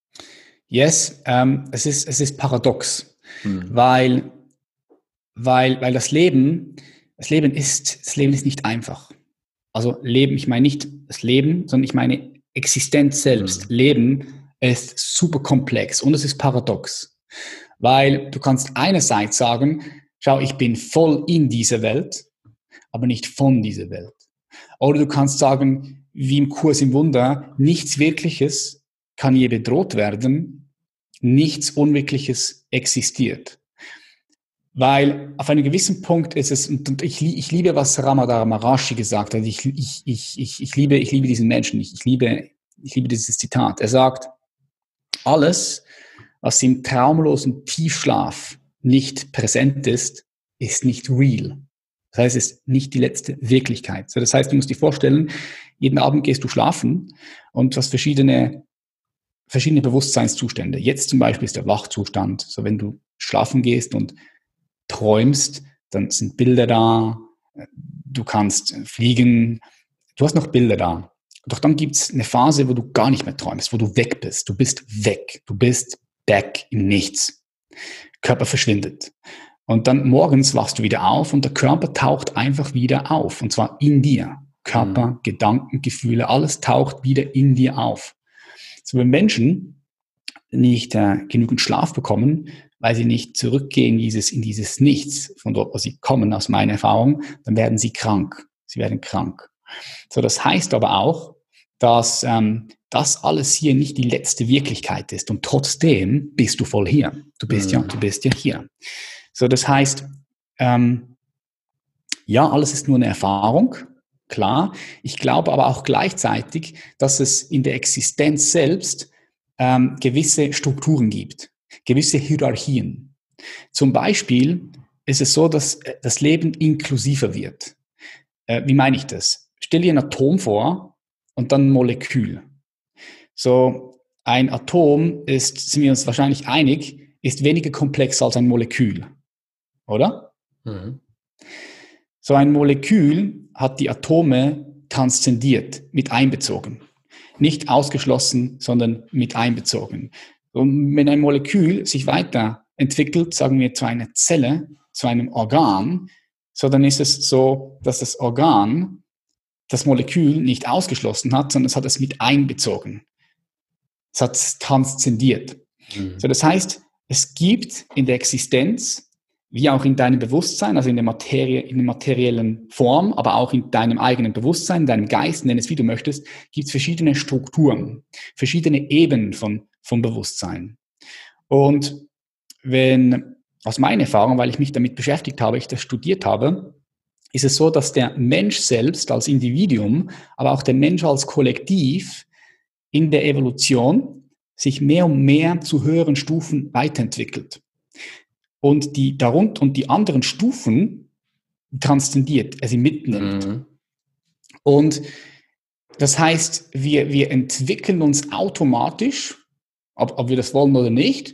Yes, ähm, es ist, es ist paradox, hm. weil, weil, weil das Leben, das Leben ist, das Leben ist nicht einfach. Also Leben, ich meine nicht das Leben, sondern ich meine Existenz selbst. Hm. Leben ist super komplex und es ist paradox, weil du kannst einerseits sagen, schau, ich bin voll in dieser Welt, aber nicht von dieser Welt. Oder du kannst sagen, wie im Kurs im Wunder, nichts Wirkliches kann je bedroht werden, nichts Unwirkliches existiert. Weil auf einem gewissen Punkt ist es, und ich, ich liebe, was Ramana Maharshi gesagt hat, ich, ich, ich, ich, ich, liebe, ich liebe diesen Menschen, ich, ich, liebe, ich liebe dieses Zitat. Er sagt, alles, was im traumlosen Tiefschlaf nicht präsent ist, ist nicht real. Das heißt, es ist nicht die letzte Wirklichkeit. So, das heißt, du musst dir vorstellen, jeden Abend gehst du schlafen und du hast verschiedene, verschiedene Bewusstseinszustände. Jetzt zum Beispiel ist der Wachzustand. So, wenn du schlafen gehst und träumst, dann sind Bilder da, du kannst fliegen, du hast noch Bilder da. Doch dann gibt's eine Phase, wo du gar nicht mehr träumst, wo du weg bist. Du bist weg. Du bist back im Nichts. Körper verschwindet. Und dann morgens wachst du wieder auf und der Körper taucht einfach wieder auf. Und zwar in dir. Körper, mhm. Gedanken, Gefühle, alles taucht wieder in dir auf. So, wenn Menschen nicht äh, genügend Schlaf bekommen, weil sie nicht zurückgehen dieses, in dieses Nichts, von dort, wo sie kommen, aus meiner Erfahrung, dann werden sie krank. Sie werden krank. So, das heißt aber auch, dass ähm, das alles hier nicht die letzte Wirklichkeit ist. Und trotzdem bist du voll hier. Du bist mhm. ja, du bist ja hier. So, das heißt, ähm, ja, alles ist nur eine Erfahrung, klar. Ich glaube aber auch gleichzeitig, dass es in der Existenz selbst ähm, gewisse Strukturen gibt, gewisse Hierarchien. Zum Beispiel ist es so, dass das Leben inklusiver wird. Äh, wie meine ich das? Stell dir ein Atom vor und dann ein Molekül. So, ein Atom ist, sind wir uns wahrscheinlich einig, ist weniger komplex als ein Molekül. Oder? Mhm. So ein Molekül hat die Atome transzendiert, mit einbezogen. Nicht ausgeschlossen, sondern mit einbezogen. Und wenn ein Molekül sich weiterentwickelt, sagen wir zu einer Zelle, zu einem Organ, so dann ist es so, dass das Organ das Molekül nicht ausgeschlossen hat, sondern es hat es mit einbezogen. Es hat es transzendiert. Mhm. So, das heißt, es gibt in der Existenz wie auch in deinem Bewusstsein, also in der Materie, in der materiellen Form, aber auch in deinem eigenen Bewusstsein, in deinem Geist, nenn es wie du möchtest, gibt es verschiedene Strukturen, verschiedene Ebenen von, von Bewusstsein. Und wenn, aus meiner Erfahrung, weil ich mich damit beschäftigt habe, ich das studiert habe, ist es so, dass der Mensch selbst als Individuum, aber auch der Mensch als Kollektiv in der Evolution sich mehr und mehr zu höheren Stufen weiterentwickelt. Und die darunter und die anderen Stufen transzendiert, also mitnimmt. Mhm. Und das heißt, wir, wir entwickeln uns automatisch, ob, ob wir das wollen oder nicht,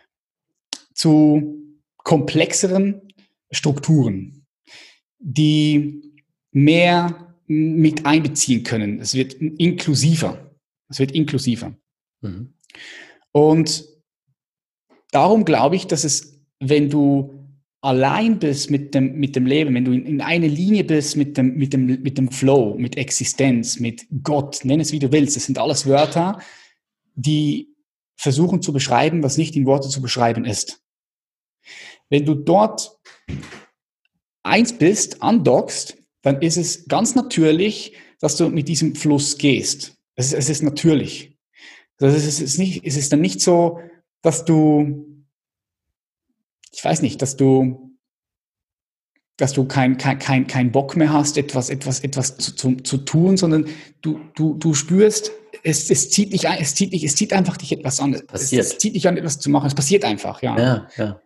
zu komplexeren Strukturen, die mehr mit einbeziehen können. Es wird inklusiver. Es wird inklusiver. Mhm. Und darum glaube ich, dass es, wenn du allein bist mit dem, mit dem Leben, wenn du in, in eine Linie bist mit dem, mit dem, mit dem Flow, mit Existenz, mit Gott, nenn es wie du willst, das sind alles Wörter, die versuchen zu beschreiben, was nicht in Worte zu beschreiben ist. Wenn du dort eins bist, andockst, dann ist es ganz natürlich, dass du mit diesem Fluss gehst. Es ist, es ist natürlich. Das ist, es ist nicht, es ist dann nicht so, dass du, ich weiß nicht, dass du, dass du kein, kein, kein, kein Bock mehr hast, etwas, etwas, etwas zu, zu, zu tun, sondern du, du, du spürst, es, es zieht dich ein, es zieht dich, es zieht einfach dich etwas an. Es, es zieht dich an, etwas zu machen. Es passiert einfach, ja. Ja, ja.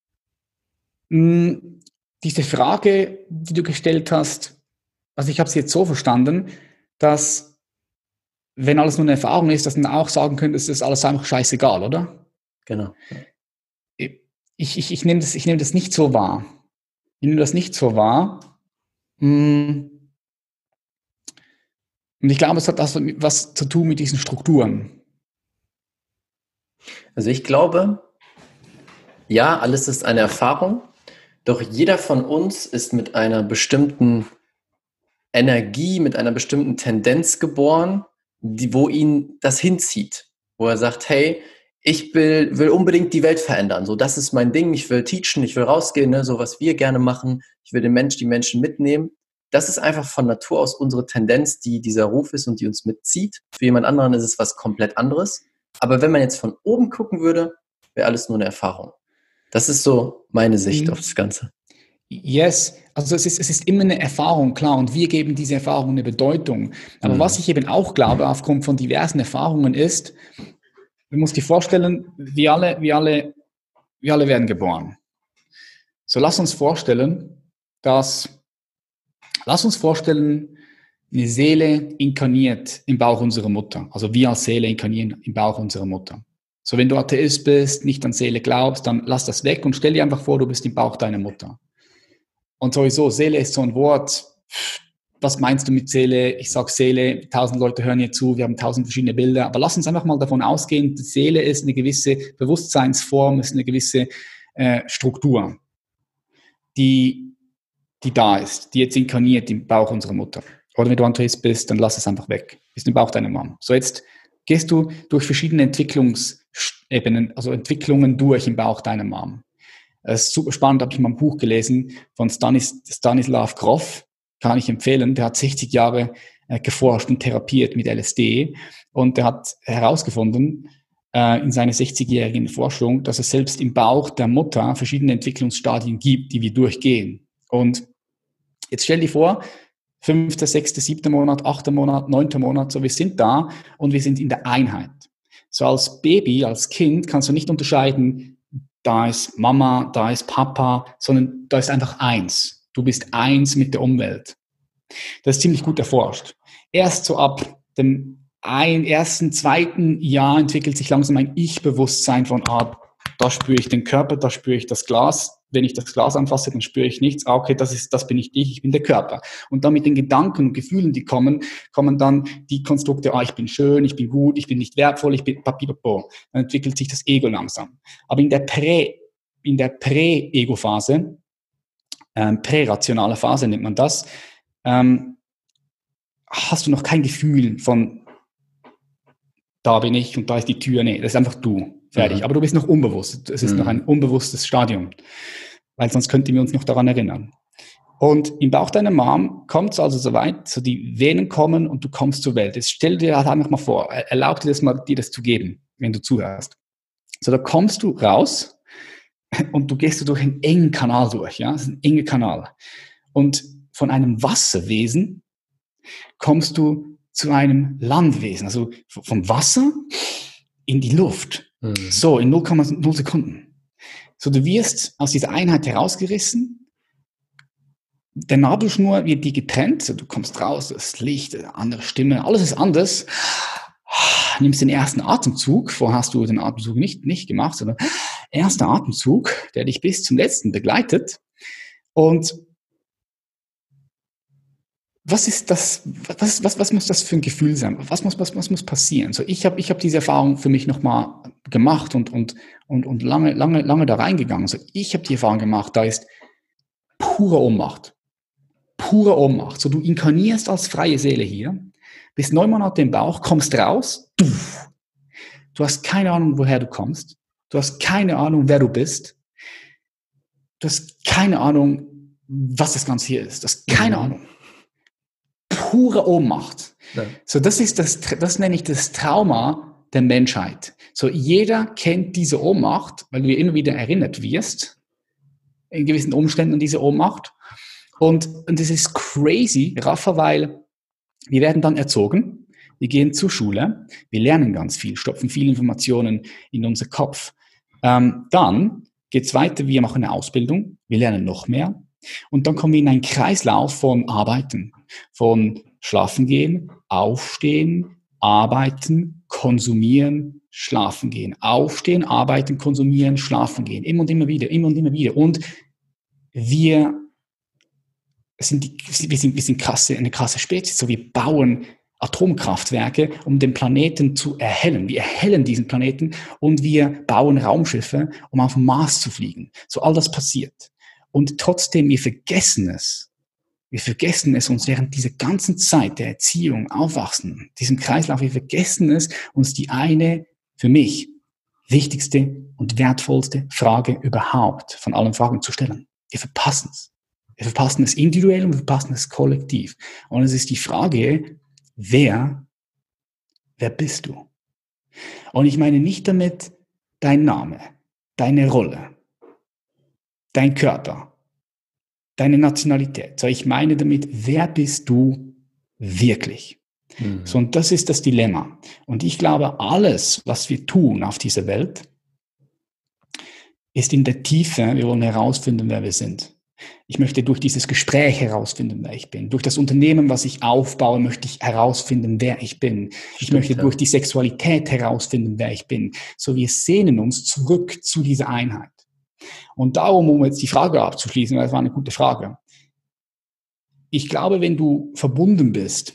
Hm, diese Frage, die du gestellt hast, also ich habe sie jetzt so verstanden, dass wenn alles nur eine Erfahrung ist, dass man auch sagen könnte, es ist alles einfach scheißegal, oder? Genau. Ich, ich, ich nehme das, ich nehme das nicht so wahr. Ich nehme das nicht so wahr. Und ich glaube, es hat das was zu tun mit diesen Strukturen. Also ich glaube, ja, alles ist eine Erfahrung, doch jeder von uns ist mit einer bestimmten Energie, mit einer bestimmten Tendenz geboren, die, wo ihn das hinzieht, wo er sagt, hey, ich will, will unbedingt die Welt verändern, so das ist mein Ding, ich will teachen, ich will rausgehen, ne, so was wir gerne machen, ich will den Mensch, die Menschen mitnehmen. Das ist einfach von Natur aus unsere Tendenz, die dieser Ruf ist und die uns mitzieht. Für jemand anderen ist es was komplett anderes. Aber wenn man jetzt von oben gucken würde, wäre alles nur eine Erfahrung. Das ist so meine Sicht mhm. auf das Ganze. Yes, also es ist, es ist immer eine Erfahrung, klar, und wir geben diese Erfahrung eine Bedeutung. Aber mhm. was ich eben auch glaube, aufgrund von diversen Erfahrungen ist, du musst dir vorstellen, wir alle, wir alle, wir alle werden geboren. So lass uns vorstellen, dass, lass uns vorstellen, eine Seele inkarniert im Bauch unserer Mutter. Also wir als Seele inkarnieren im Bauch unserer Mutter. So wenn du Atheist bist, nicht an Seele glaubst, dann lass das weg und stell dir einfach vor, du bist im Bauch deiner Mutter. Und sowieso, Seele ist so ein Wort. Was meinst du mit Seele? Ich sage Seele, tausend Leute hören hier zu, wir haben tausend verschiedene Bilder, aber lass uns einfach mal davon ausgehen, die Seele ist eine gewisse Bewusstseinsform, ist eine gewisse äh, Struktur, die, die da ist, die jetzt inkarniert im Bauch unserer Mutter. Oder wenn du Atheist bist, dann lass es einfach weg. Bist im Bauch deiner Mom. So, jetzt gehst du durch verschiedene Entwicklungsebenen, also Entwicklungen durch im Bauch deiner Mom. Das ist super spannend, habe ich mal ein Buch gelesen von Stanis, Stanislav Grof, kann ich empfehlen. Der hat sechzig Jahre äh, geforscht und therapiert mit L S D und der hat herausgefunden äh, in seiner sechzigjährigen Forschung, dass es selbst im Bauch der Mutter verschiedene Entwicklungsstadien gibt, die wir durchgehen. Und jetzt stell dir vor, fünfter, sechster, siebter Monat, achter Monat, neunter Monat, so wir sind da und wir sind in der Einheit. So als Baby, als Kind kannst du nicht unterscheiden, da ist Mama, da ist Papa, sondern da ist einfach eins. Du bist eins mit der Umwelt. Das ist ziemlich gut erforscht. Erst so ab dem ein, ersten, zweiten Jahr entwickelt sich langsam ein Ich-Bewusstsein von, ah, da spüre ich den Körper, da spüre ich das Glas. Wenn ich das Glas anfasse, dann spüre ich nichts. Ah, okay, das ist, das bin ich ich, ich bin der Körper. Und dann mit den Gedanken und Gefühlen, die kommen, kommen dann die Konstrukte, ah, ich bin schön, ich bin gut, ich bin nicht wertvoll, ich bin papipapo. Dann entwickelt sich das Ego langsam. Aber in der Prä, in der Prä-Ego-Phase, ähm, prärationale Phase nennt man das, ähm, hast du noch kein Gefühl von, da bin ich und da ist die Tür. Nee, das ist einfach du. Fertig. Mhm. Aber du bist noch unbewusst. Es ist mhm. noch ein unbewusstes Stadium. weil sonst könnten wir uns noch daran erinnern. Und im Bauch deiner Mom kommt es also so weit, so die Venen kommen und du kommst zur Welt. Jetzt stell dir halt einfach mal vor, erlaub dir das mal, dir das zu geben, wenn du zuhörst. So, da kommst du raus und du gehst durch einen engen Kanal durch, ja, das ist ein enger Kanal. Und von einem Wasserwesen kommst du zu einem Landwesen, also vom Wasser in die Luft. Mhm. So, in null Komma null Sekunden. So, du wirst aus dieser Einheit herausgerissen. Der Nabelschnur wird die getrennt, so, du kommst raus, das Licht, eine andere Stimme, alles ist anders. Nimmst den ersten Atemzug, vorher hast du den Atemzug nicht, nicht gemacht, sondern erster Atemzug, der dich bis zum letzten begleitet. Und was ist das, was, was, was muss das für ein Gefühl sein? Was muss, was, was muss passieren? So, ich habe ich hab diese Erfahrung für mich nochmal gemacht und, und, und, und lange, lange, lange da reingegangen. So, ich habe die Erfahrung gemacht, da ist pure Ohnmacht. Pure Ohnmacht. So, du inkarnierst als freie Seele hier, bist neun Monate im Bauch, kommst raus, du, du hast keine Ahnung, woher du kommst, du hast keine Ahnung, wer du bist, du hast keine Ahnung, was das Ganze hier ist, du hast keine mhm. Ahnung. Pure Ohnmacht. Ja. So, das ist das, das nenne ich das Trauma der Menschheit. So, jeder kennt diese Ohnmacht, weil du immer wieder erinnert wirst, in gewissen Umständen an diese Ohnmacht. Und, und das ist crazy, Rafa, weil wir werden dann erzogen, wir gehen zur Schule, wir lernen ganz viel, stopfen viele Informationen in unser Kopf. Ähm, dann geht's weiter, wir machen eine Ausbildung, wir lernen noch mehr und dann kommen wir in einen Kreislauf von Arbeiten, von Schlafen gehen, aufstehen, arbeiten, konsumieren, schlafen gehen, aufstehen, arbeiten, konsumieren, schlafen gehen, immer und immer wieder, immer und immer wieder. Und wir sind, die, wir sind, wir sind krasse, eine krasse Spezies. So, wir bauen Atomkraftwerke, um den Planeten zu erhellen. Wir erhellen diesen Planeten und wir bauen Raumschiffe, um auf den Mars zu fliegen. So, all das passiert. Und trotzdem, wir vergessen es. Wir vergessen es uns während dieser ganzen Zeit der Erziehung, Aufwachsen, diesem Kreislauf, wir vergessen es, uns die eine, für mich, wichtigste und wertvollste Frage überhaupt von allen Fragen zu stellen. Wir verpassen es. Wir verpassen es individuell und wir verpassen es kollektiv. Und es ist die Frage, wer, wer bist du? Und ich meine nicht damit dein Name, deine Rolle, dein Körper, deine Nationalität. So, ich meine damit, wer bist du wirklich? Mhm. So, und das ist das Dilemma. Und ich glaube, alles, was wir tun auf dieser Welt, ist in der Tiefe, wir wollen herausfinden, wer wir sind. Ich möchte durch dieses Gespräch herausfinden, wer ich bin. Durch das Unternehmen, was ich aufbaue, möchte ich herausfinden, wer ich bin. Ich Stimmt, möchte ja. durch die Sexualität herausfinden, wer ich bin. So, wir sehnen uns zurück zu dieser Einheit. Und darum, um jetzt die Frage abzuschließen, weil das war eine gute Frage. Ich glaube, wenn du verbunden bist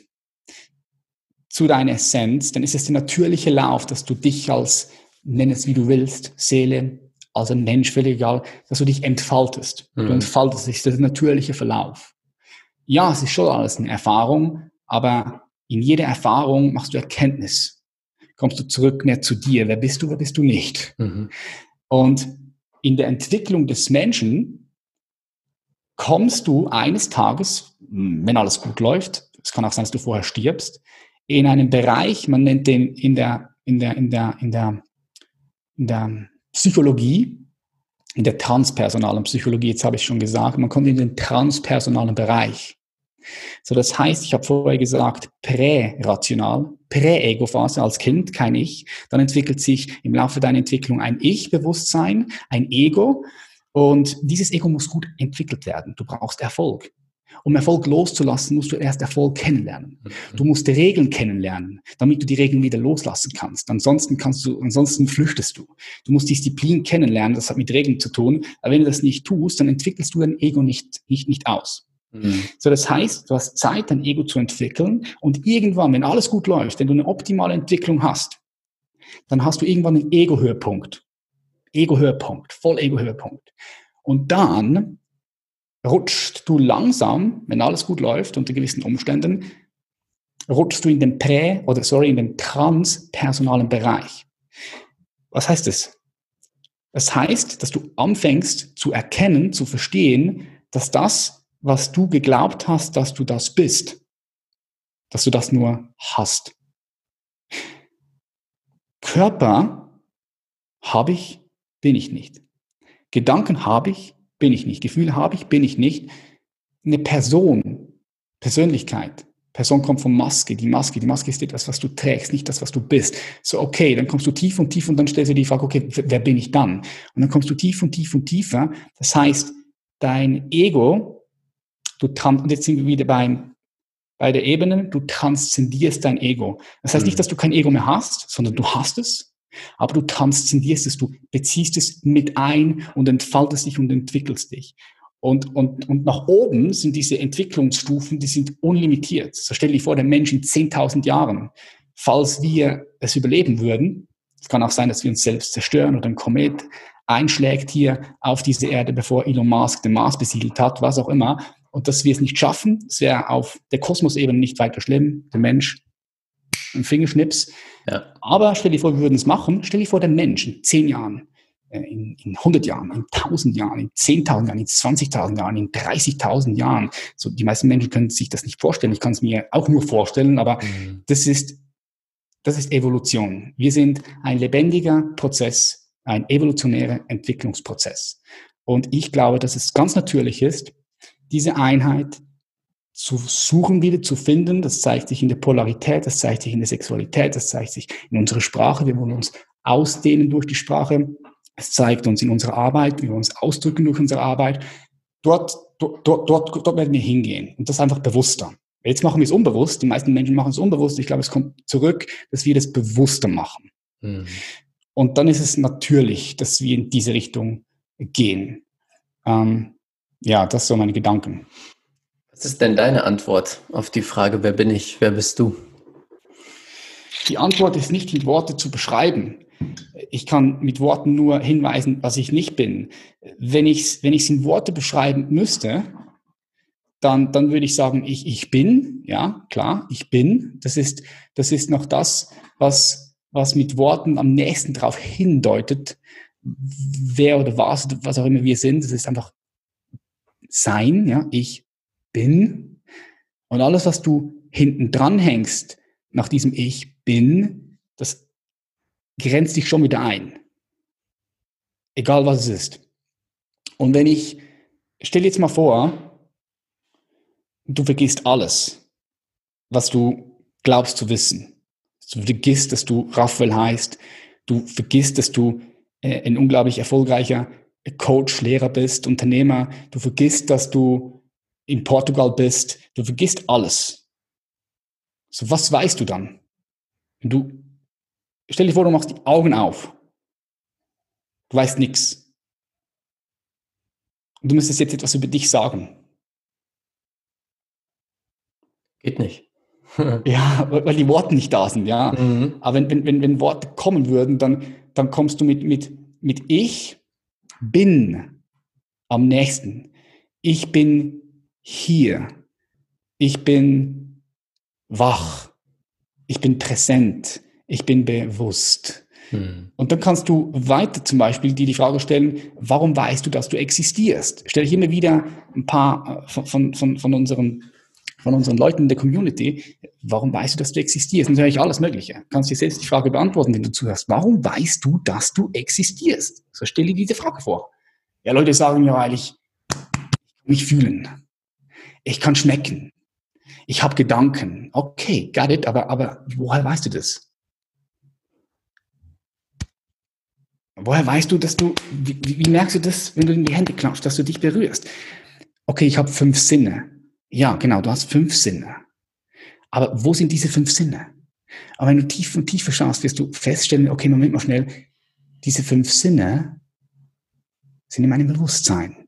zu deiner Essenz, dann ist es der natürliche Lauf, dass du dich als, nenn es wie du willst, Seele, als ein Mensch, völlig egal, dass du dich entfaltest. Mhm. Du entfaltest dich, das ist der natürliche Verlauf. Ja, es ist schon alles eine Erfahrung, aber in jeder Erfahrung machst du Erkenntnis. Kommst du zurück mehr zu dir. Wer bist du, wer bist du nicht? Mhm. Und in der Entwicklung des Menschen kommst du eines Tages, wenn alles gut läuft, es kann auch sein, dass du vorher stirbst, in einen Bereich, man nennt den in der, in der, in der, in der, in der Psychologie, in der transpersonalen Psychologie, jetzt habe ich schon gesagt, man kommt in den transpersonalen Bereich. So, das heißt, ich habe vorher gesagt, prärational, Prä-Ego-Phase als Kind, kein Ich. Dann entwickelt sich im Laufe deiner Entwicklung ein Ich-Bewusstsein, ein Ego. Und dieses Ego muss gut entwickelt werden. Du brauchst Erfolg. Um Erfolg loszulassen, musst du erst Erfolg kennenlernen. Du musst die Regeln kennenlernen, damit du die Regeln wieder loslassen kannst. Ansonsten kannst du, ansonsten flüchtest du. Du musst Disziplin kennenlernen, das hat mit Regeln zu tun. Aber wenn du das nicht tust, dann entwickelst du dein Ego nicht, nicht, nicht aus. Mhm. So, das heißt, du hast Zeit, dein Ego zu entwickeln und irgendwann, wenn alles gut läuft, wenn du eine optimale Entwicklung hast, dann hast du irgendwann einen Ego-Höhepunkt. Ego-Höhepunkt, voll Ego-Höhepunkt. Und dann rutschst du langsam, wenn alles gut läuft, unter gewissen Umständen, rutschst du in den Prä- oder sorry, in den transpersonalen Bereich. Was heißt das? Das heißt, dass du anfängst zu erkennen, zu verstehen, dass das, was du geglaubt hast, dass du das bist, dass du das nur hast. Körper habe ich, bin ich nicht. Gedanken habe ich, bin ich nicht. Gefühle habe ich, bin ich nicht. Eine Person, Persönlichkeit. Person kommt von Maske. Die Maske, die Maske ist etwas, was du trägst, nicht das, was du bist. So, okay, dann kommst du tief und tief und dann stellst du dir die Frage, okay, wer bin ich dann? Und dann kommst du tief und tief und tiefer. Das heißt, dein Ego, du und jetzt sind wir wieder beim, bei der Ebene, du transzendierst dein Ego. Das heißt nicht, dass du kein Ego mehr hast, sondern du hast es, aber du transzendierst es, du beziehst es mit ein und entfaltest dich und entwickelst dich. Und, und, und nach oben sind diese Entwicklungsstufen, die sind unlimitiert. So stell dir vor, der Mensch in zehntausend Jahren, falls wir es überleben würden, es kann auch sein, dass wir uns selbst zerstören oder ein Komet einschlägt hier auf diese Erde, bevor Elon Musk den Mars besiedelt hat, was auch immer, und dass wir es nicht schaffen, es wäre auf der Kosmosebene nicht weiter schlimm, der Mensch, ein Fingerschnips. Ja. Aber stell dir vor, wir würden es machen, stell dir vor, der Mensch in zehn Jahren, In, in hundert Jahren, in tausend Jahren, in zehntausend Jahren, in zwanzigtausend Jahren, in dreißigtausend Jahren. So, die meisten Menschen können sich das nicht vorstellen. Ich kann es mir auch nur vorstellen, aber mhm. das ist, das ist Evolution. Wir sind ein lebendiger Prozess, ein evolutionärer Entwicklungsprozess. Und ich glaube, dass es ganz natürlich ist, diese Einheit zu suchen, wieder zu finden. Das zeigt sich in der Polarität, das zeigt sich in der Sexualität, das zeigt sich in unserer Sprache. Wir wollen uns ausdehnen durch die Sprache. Es zeigt uns in unserer Arbeit, wie wir uns ausdrücken durch unsere Arbeit. Dort, dort, dort, dort werden wir hingehen. Und das einfach bewusster. Jetzt machen wir es unbewusst. Die meisten Menschen machen es unbewusst. Ich glaube, es kommt zurück, dass wir das bewusster machen. Mhm. Und dann ist es natürlich, dass wir in diese Richtung gehen. Ähm, ja, das sind so meine Gedanken. Was ist denn deine Antwort auf die Frage, wer bin ich, wer bist du? Die Antwort ist nicht in Worte zu beschreiben. Ich kann mit Worten nur hinweisen, was ich nicht bin. Wenn ich es wenn ich's in Worte beschreiben müsste, dann, dann würde ich sagen, ich, ich bin, ja, klar, ich bin. Das ist, das ist noch das, was, was mit Worten am nächsten darauf hindeutet, wer oder was, was auch immer wir sind. Das ist einfach sein, ja, ich bin. Und alles, was du hinten dran hängst, nach diesem Ich bin, das grenzt dich schon wieder ein. Egal, was es ist. Und wenn ich, stell jetzt mal vor, du vergisst alles, was du glaubst zu wissen. Du vergisst, dass du Raphael heißt. Du vergisst, dass du äh, ein unglaublich erfolgreicher Coach, Lehrer bist, Unternehmer. Du vergisst, dass du in Portugal bist. Du vergisst alles. So, was weißt du dann? Wenn du, stell dir vor, du machst die Augen auf. Du weißt nichts. Und du müsstest jetzt etwas über dich sagen. Geht nicht. Ja, weil die Worte nicht da sind, ja. Mhm. Aber wenn, wenn, wenn, wenn Worte kommen würden, dann, dann kommst du mit, mit, mit ich bin am nächsten. Ich bin hier. Ich bin wach. Ich bin präsent. Ich bin bewusst. Mhm. Und dann kannst du weiter zum Beispiel dir die Frage stellen, warum weißt du, dass du existierst? Stelle ich immer wieder ein paar von, von, von, von unseren von unseren Leuten in der Community, warum weißt du, dass du existierst? Und natürlich alles Mögliche. Du kannst dir selbst die Frage beantworten, wenn du zuhörst. Warum weißt du, dass du existierst? So stell dir diese Frage vor. Ja, Leute sagen ja, weil ich mich fühlen. Ich kann schmecken. Ich habe Gedanken. Okay, got it, aber, aber woher weißt du das? Woher weißt du, dass du, wie, wie merkst du das, wenn du in die Hände klatschst, dass du dich berührst? Okay, ich habe fünf Sinne. Ja, genau, du hast fünf Sinne. Aber wo sind diese fünf Sinne? Aber wenn du tief und tiefer schaust, wirst du feststellen, okay, Moment mal schnell, diese fünf Sinne sind in meinem Bewusstsein.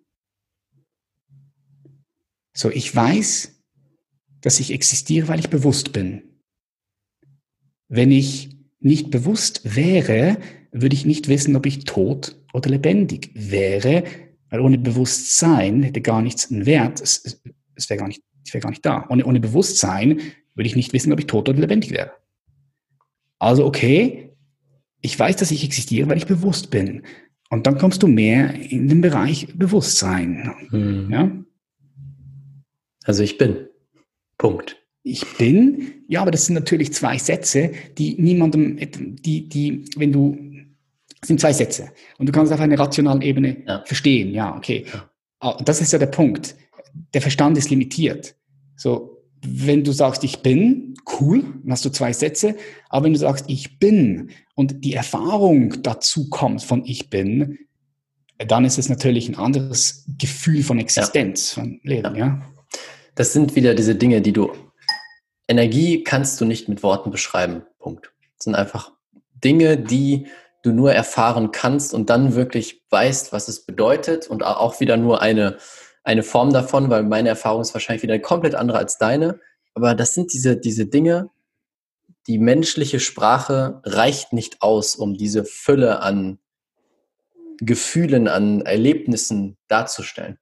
So, ich weiß, dass ich existiere, weil ich bewusst bin. Wenn ich nicht bewusst wäre, würde ich nicht wissen, ob ich tot oder lebendig wäre, weil ohne Bewusstsein hätte gar nichts einen Wert. Es, es wäre gar nicht, ich wäre gar nicht da. Ohne, ohne Bewusstsein würde ich nicht wissen, ob ich tot oder lebendig wäre. Also okay, ich weiß, dass ich existiere, weil ich bewusst bin. Und dann kommst du mehr in den Bereich Bewusstsein. Hm. Ja? Also ich bin. Punkt. Ich bin, ja, aber das sind natürlich zwei Sätze, die niemandem, die, die, wenn du, das sind zwei Sätze und du kannst auf einer rationalen Ebene ja. verstehen, ja, okay. Ja. Das ist ja der Punkt. Der Verstand ist limitiert. So, wenn du sagst, ich bin, cool, dann hast du zwei Sätze, aber wenn du sagst, ich bin und die Erfahrung dazu kommt von ich bin, dann ist es natürlich ein anderes Gefühl von Existenz, ja. von Leben, ja. ja. Das sind wieder diese Dinge, die du Energie kannst du nicht mit Worten beschreiben. Punkt. Das sind einfach Dinge, die du nur erfahren kannst und dann wirklich weißt, was es bedeutet und auch wieder nur eine, eine Form davon, weil meine Erfahrung ist wahrscheinlich wieder komplett andere als deine. Aber das sind diese, diese Dinge, die menschliche Sprache reicht nicht aus, um diese Fülle an Gefühlen, an Erlebnissen darzustellen.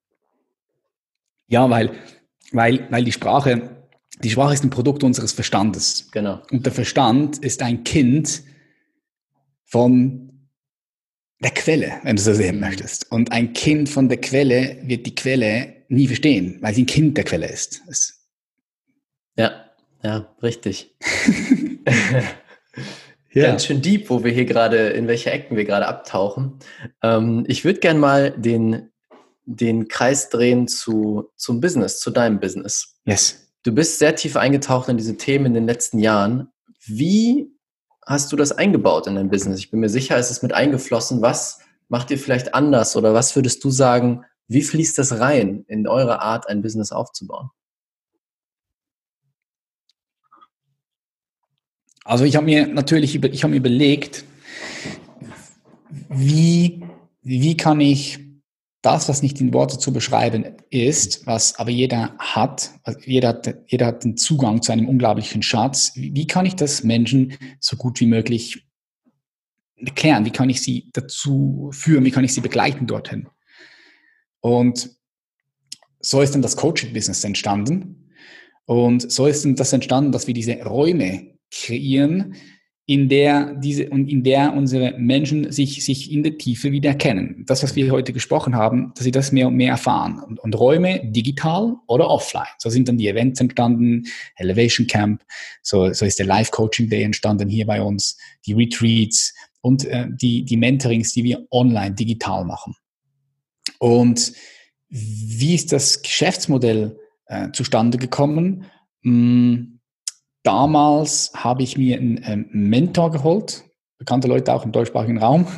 Ja, weil, weil, weil die Sprache, die Sprache ist ein Produkt unseres Verstandes. Genau. Und der Verstand ist ein Kind von der Quelle, wenn du so sehen mhm. möchtest. Und ein Kind von der Quelle wird die Quelle nie verstehen, weil sie ein Kind der Quelle ist. Das ja, ja, richtig. Ja. Ganz schön deep, wo wir hier gerade, in welche Ecken wir gerade abtauchen. Ähm, ich würde gerne mal den, den Kreis drehen zu, zum Business, zu deinem Business. Yes. Du bist sehr tief eingetaucht in diese Themen in den letzten Jahren. Wie hast du das eingebaut in dein Business? Ich bin mir sicher, es ist mit eingeflossen. Was macht ihr vielleicht anders oder was würdest du sagen, wie fließt das rein in eure Art, ein Business aufzubauen? Also ich habe mir natürlich über, ich habe mir überlegt, wie, wie kann ich das, was nicht in Worte zu beschreiben ist, was aber jeder hat, also jeder hat, jeder hat einen Zugang zu einem unglaublichen Schatz. Wie, wie kann ich das Menschen so gut wie möglich erklären? Wie kann ich sie dazu führen? Wie kann ich sie begleiten dorthin? Und so ist dann das Coaching-Business entstanden. Und so ist dann das entstanden, dass wir diese Räume kreieren, in der diese und in der unsere Menschen sich sich in der Tiefe wieder erkennen. Das, was wir heute gesprochen haben, dass sie das mehr und mehr erfahren. Und, und Räume digital oder offline. So sind dann die Events entstanden, Elevation Camp, so so ist der Live Coaching Day entstanden hier bei uns, die Retreats und äh, die die Mentorings, die wir online digital machen. Und wie ist das Geschäftsmodell äh, zustande gekommen? Hm, Damals habe ich mir einen ähm, Mentor geholt, bekannte Leute auch im deutschsprachigen Raum,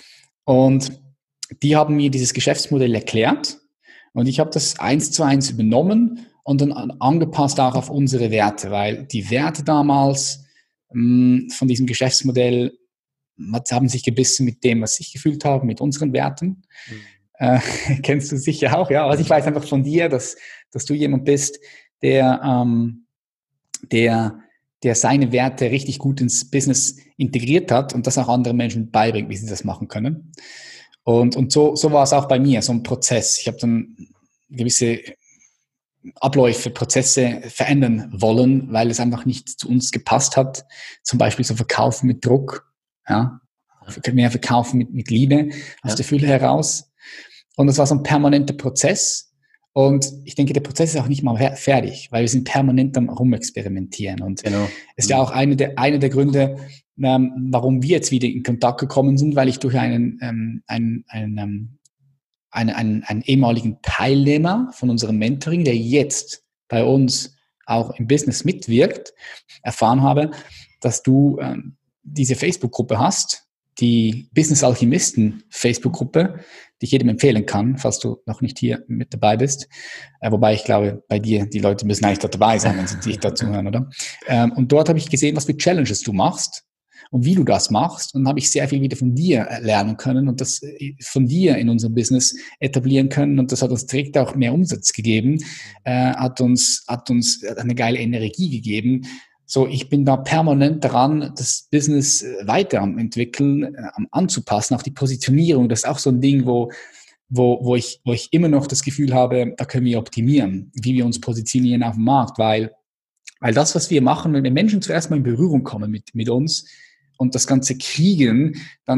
und die haben mir dieses Geschäftsmodell erklärt und ich habe das eins zu eins übernommen und dann angepasst auch auf unsere Werte, weil die Werte damals mh, von diesem Geschäftsmodell haben sich gebissen mit dem, was ich gefühlt habe, mit unseren Werten. Mhm. Äh, kennst du sicher auch, ja. Also ich weiß einfach von dir, dass, dass du jemand bist, der, ähm, der der seine Werte richtig gut ins Business integriert hat und das auch anderen Menschen beibringt, wie sie das machen können. Und, und so, so war es auch bei mir, so ein Prozess. Ich habe dann gewisse Abläufe, Prozesse verändern wollen, weil es einfach nicht zu uns gepasst hat. Zum Beispiel so Verkaufen mit Druck, ja, mehr Verkaufen mit, mit Liebe aus ja. der Fülle heraus. Und das war so ein permanenter Prozess. Und ich denke, der Prozess ist auch nicht mal fertig, weil wir sind permanent am Rumexperimentieren. Und genau. ist ja auch eine der, eine der Gründe, ähm, warum wir jetzt wieder in Kontakt gekommen sind, weil ich durch einen, ähm, einen, einen, ähm, einen, einen, einen ehemaligen Teilnehmer von unserem Mentoring, der jetzt bei uns auch im Business mitwirkt, erfahren habe, dass du ähm, diese Facebook-Gruppe hast, die Business Alchemisten Facebook-Gruppe, die ich jedem empfehlen kann, falls du noch nicht hier mit dabei bist. Äh, wobei ich glaube, bei dir, die Leute müssen eigentlich da dabei sein, wenn sie dich dazu hören, oder? Ähm, und dort habe ich gesehen, was für Challenges du machst und wie du das machst. Und dann habe ich sehr viel wieder von dir lernen können und das von dir in unserem Business etablieren können. Und das hat uns direkt auch mehr Umsatz gegeben, äh, hat uns, hat uns eine geile Energie gegeben. So, ich bin da permanent dran, das Business weiter am entwickeln, am anzupassen, auch die Positionierung. Das ist auch so ein Ding, wo, wo, wo ich, wo ich immer noch das Gefühl habe, da können wir optimieren, wie wir uns positionieren auf dem Markt, weil, weil das, was wir machen, wenn wir Menschen zuerst mal in Berührung kommen mit, mit uns und das Ganze kriegen, dann,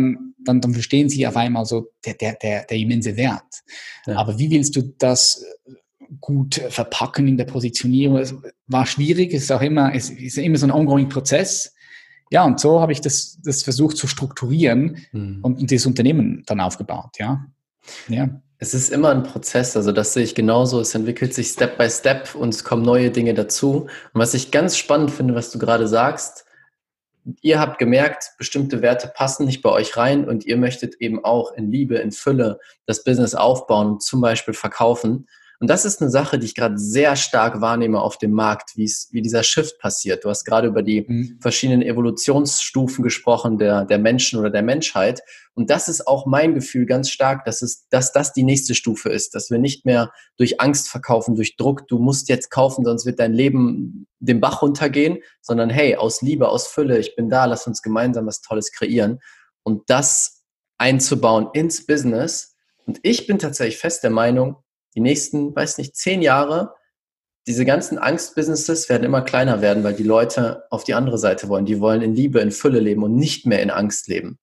dann, dann verstehen sie auf einmal so der, der, der, der immense Wert. Ja. Aber wie willst du das gut verpacken in der Positionierung? Es war schwierig, es ist auch immer, es ist immer so ein ongoing Prozess. Ja, und so habe ich das, das versucht zu strukturieren hm. und, und das Unternehmen dann aufgebaut, ja. Ja. Es ist immer ein Prozess, also das sehe ich genauso. Es entwickelt sich Step by Step und es kommen neue Dinge dazu. Und was ich ganz spannend finde, was du gerade sagst, ihr habt gemerkt, bestimmte Werte passen nicht bei euch rein und ihr möchtet eben auch in Liebe, in Fülle das Business aufbauen, zum Beispiel verkaufen. Und das ist eine Sache, die ich gerade sehr stark wahrnehme auf dem Markt, wie es, wie dieser Shift passiert. Du hast gerade über die mhm. verschiedenen Evolutionsstufen gesprochen der, der Menschen oder der Menschheit. Und das ist auch mein Gefühl ganz stark, dass es, dass das die nächste Stufe ist, dass wir nicht mehr durch Angst verkaufen, durch Druck, du musst jetzt kaufen, sonst wird dein Leben den Bach runtergehen, sondern hey, aus Liebe, aus Fülle, ich bin da, lass uns gemeinsam was Tolles kreieren. Und das einzubauen ins Business. Und ich bin tatsächlich fest der Meinung, die nächsten, weiß nicht, zehn Jahre, diese ganzen Angst-Businesses werden immer kleiner werden, weil die Leute auf die andere Seite wollen. Die wollen in Liebe, in Fülle leben und nicht mehr in Angst leben.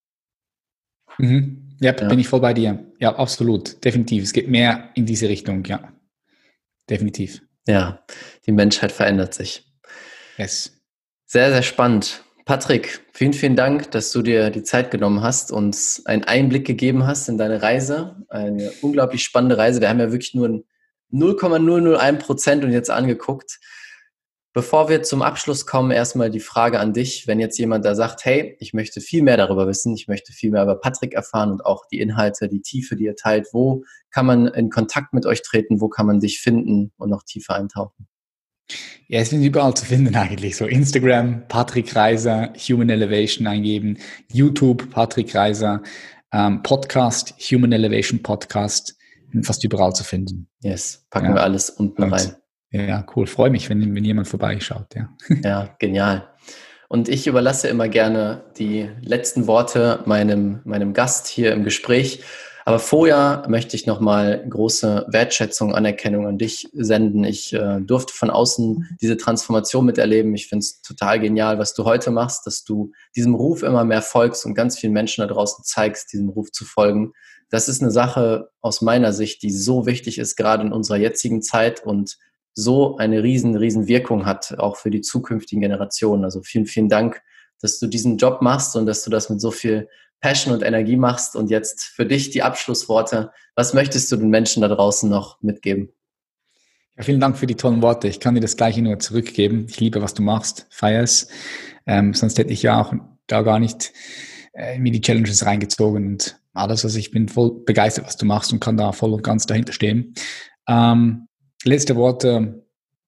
Mhm. Ja, ja, bin ich voll bei dir. Ja, absolut. Definitiv. Es geht mehr in diese Richtung, ja. Definitiv. Ja, die Menschheit verändert sich. Yes. Sehr, sehr spannend. Patrick, vielen, vielen Dank, dass du dir die Zeit genommen hast, uns einen Einblick gegeben hast in deine Reise. Eine unglaublich spannende Reise. Wir haben ja wirklich nur null Komma null null eins Prozent und jetzt angeguckt. Bevor wir zum Abschluss kommen, erstmal die Frage an dich. Wenn jetzt jemand da sagt, hey, ich möchte viel mehr darüber wissen, ich möchte viel mehr über Patrick erfahren und auch die Inhalte, die Tiefe, die ihr teilt, wo kann man in Kontakt mit euch treten, wo kann man dich finden und noch tiefer eintauchen? Ja, es sind überall zu finden eigentlich. So Instagram, Patrick Reiser, Human Elevation eingeben, YouTube, Patrick Reiser, ähm, Podcast, Human Elevation Podcast, fast überall zu finden. Yes, packen ja. wir alles unten Und, rein. Ja, cool. Freue mich, wenn, wenn jemand vorbeischaut. Ja. ja, genial. Und ich überlasse immer gerne die letzten Worte meinem, meinem Gast hier im Gespräch. Aber vorher möchte ich nochmal große Wertschätzung, Anerkennung an dich senden. Ich äh, durfte von außen diese Transformation miterleben. Ich finde es total genial, was du heute machst, dass du diesem Ruf immer mehr folgst und ganz vielen Menschen da draußen zeigst, diesem Ruf zu folgen. Das ist eine Sache aus meiner Sicht, die so wichtig ist, gerade in unserer jetzigen Zeit und so eine riesen, riesen Wirkung hat, auch für die zukünftigen Generationen. Also vielen, vielen Dank, dass du diesen Job machst und dass du das mit so viel Passion und Energie machst. Und jetzt für dich die Abschlussworte. Was möchtest du den Menschen da draußen noch mitgeben? Ja, vielen Dank für die tollen Worte. Ich kann dir das Gleiche nur zurückgeben. Ich liebe, was du machst, feier's. Ähm, sonst hätte ich ja auch da gar nicht äh, mir die Challenges reingezogen und alles. Also ich bin voll begeistert, was du machst und kann da voll und ganz dahinter stehen. Ähm, letzte Worte.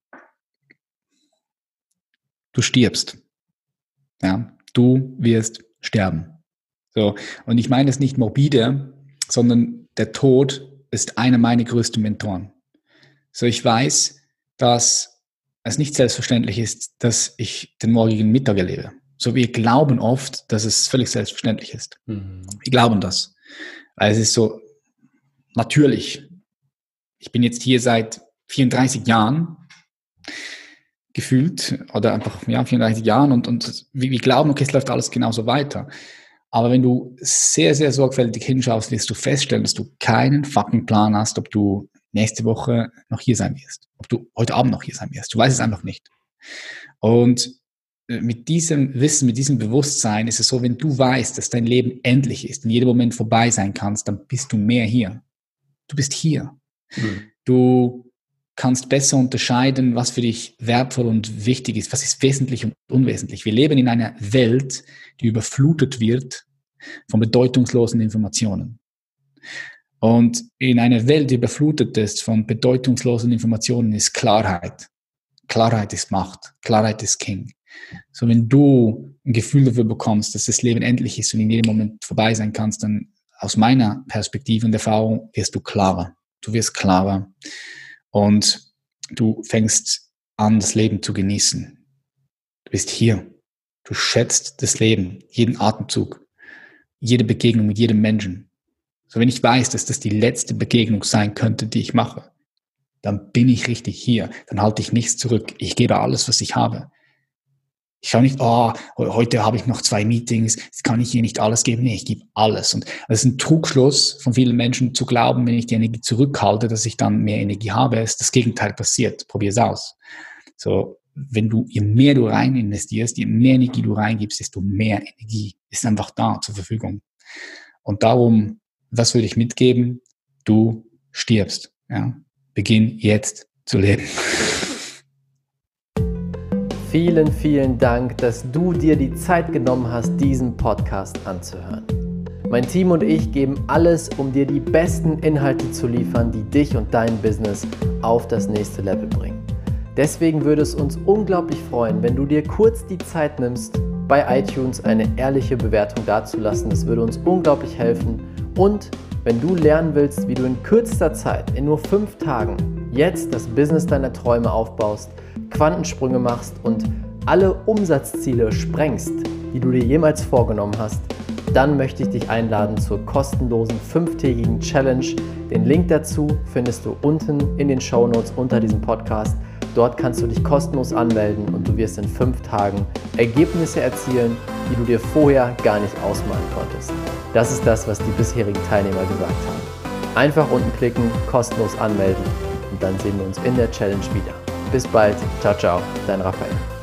Du stirbst. Ja, du wirst sterben. So, und ich meine es nicht morbide, sondern der Tod ist einer meiner größten Mentoren. So, ich weiß, dass es nicht selbstverständlich ist, dass ich den morgigen Mittag erlebe. So, wir glauben oft, dass es völlig selbstverständlich ist. Mhm. Wir glauben das. Weil es ist so natürlich. Ich bin jetzt hier seit vierunddreißig Jahren gefühlt, oder einfach, ja, vierunddreißig Jahren und, und wir, wir glauben, okay, es läuft alles genauso weiter. Aber wenn du sehr, sehr sorgfältig hinschaust, wirst du feststellen, dass du keinen fucking Plan hast, ob du nächste Woche noch hier sein wirst, ob du heute Abend noch hier sein wirst. Du weißt es einfach nicht. Und mit diesem Wissen, mit diesem Bewusstsein ist es so, wenn du weißt, dass dein Leben endlich ist, in jedem Moment vorbei sein kannst, dann bist du mehr hier. Du bist hier. Mhm. Du kannst besser unterscheiden, was für dich wertvoll und wichtig ist, was ist wesentlich und unwesentlich. Wir leben in einer Welt, die überflutet wird von bedeutungslosen Informationen. Und in einer Welt, die überflutet ist von bedeutungslosen Informationen, ist Klarheit. Klarheit ist Macht. Klarheit ist King. So, wenn du ein Gefühl dafür bekommst, dass das Leben endlich ist und in jedem Moment vorbei sein kannst, dann aus meiner Perspektive und Erfahrung wirst du klarer. Du wirst klarer. Und du fängst an, das Leben zu genießen. Du bist hier. Du schätzt das Leben, jeden Atemzug, jede Begegnung mit jedem Menschen. So, wenn ich weiß, dass das die letzte Begegnung sein könnte, die ich mache, dann bin ich richtig hier. Dann halte ich nichts zurück. Ich gebe alles, was ich habe. Ich schaue nicht, oh, heute habe ich noch zwei Meetings, jetzt kann ich hier nicht alles geben. Nee, ich gebe alles. Und das ist ein Trugschluss von vielen Menschen zu glauben, wenn ich die Energie zurückhalte, dass ich dann mehr Energie habe. Es ist das Gegenteil passiert. Probier es aus. So, wenn du, je mehr du rein investierst, je mehr Energie du reingibst, desto mehr Energie ist einfach da zur Verfügung. Und darum, was würde ich mitgeben? Du stirbst. Ja? Beginn jetzt zu leben. Vielen, vielen Dank, dass du dir die Zeit genommen hast, diesen Podcast anzuhören. Mein Team und ich geben alles, um dir die besten Inhalte zu liefern, die dich und dein Business auf das nächste Level bringen. Deswegen würde es uns unglaublich freuen, wenn du dir kurz die Zeit nimmst, bei iTunes eine ehrliche Bewertung dazulassen. Das würde uns unglaublich helfen. Und wenn du lernen willst, wie du in kürzester Zeit, in nur fünf Tagen, jetzt das Business deiner Träume aufbaust, Quantensprünge machst und alle Umsatzziele sprengst, die du dir jemals vorgenommen hast, dann möchte ich dich einladen zur kostenlosen fünftägigen Challenge. Den Link dazu findest du unten in den Shownotes unter diesem Podcast. Dort kannst du dich kostenlos anmelden und du wirst in fünf Tagen Ergebnisse erzielen, die du dir vorher gar nicht ausmalen konntest. Das ist das, was die bisherigen Teilnehmer gesagt haben. Einfach unten klicken, kostenlos anmelden und dann sehen wir uns in der Challenge wieder. Bis bald, ciao, ciao, dein Raphael.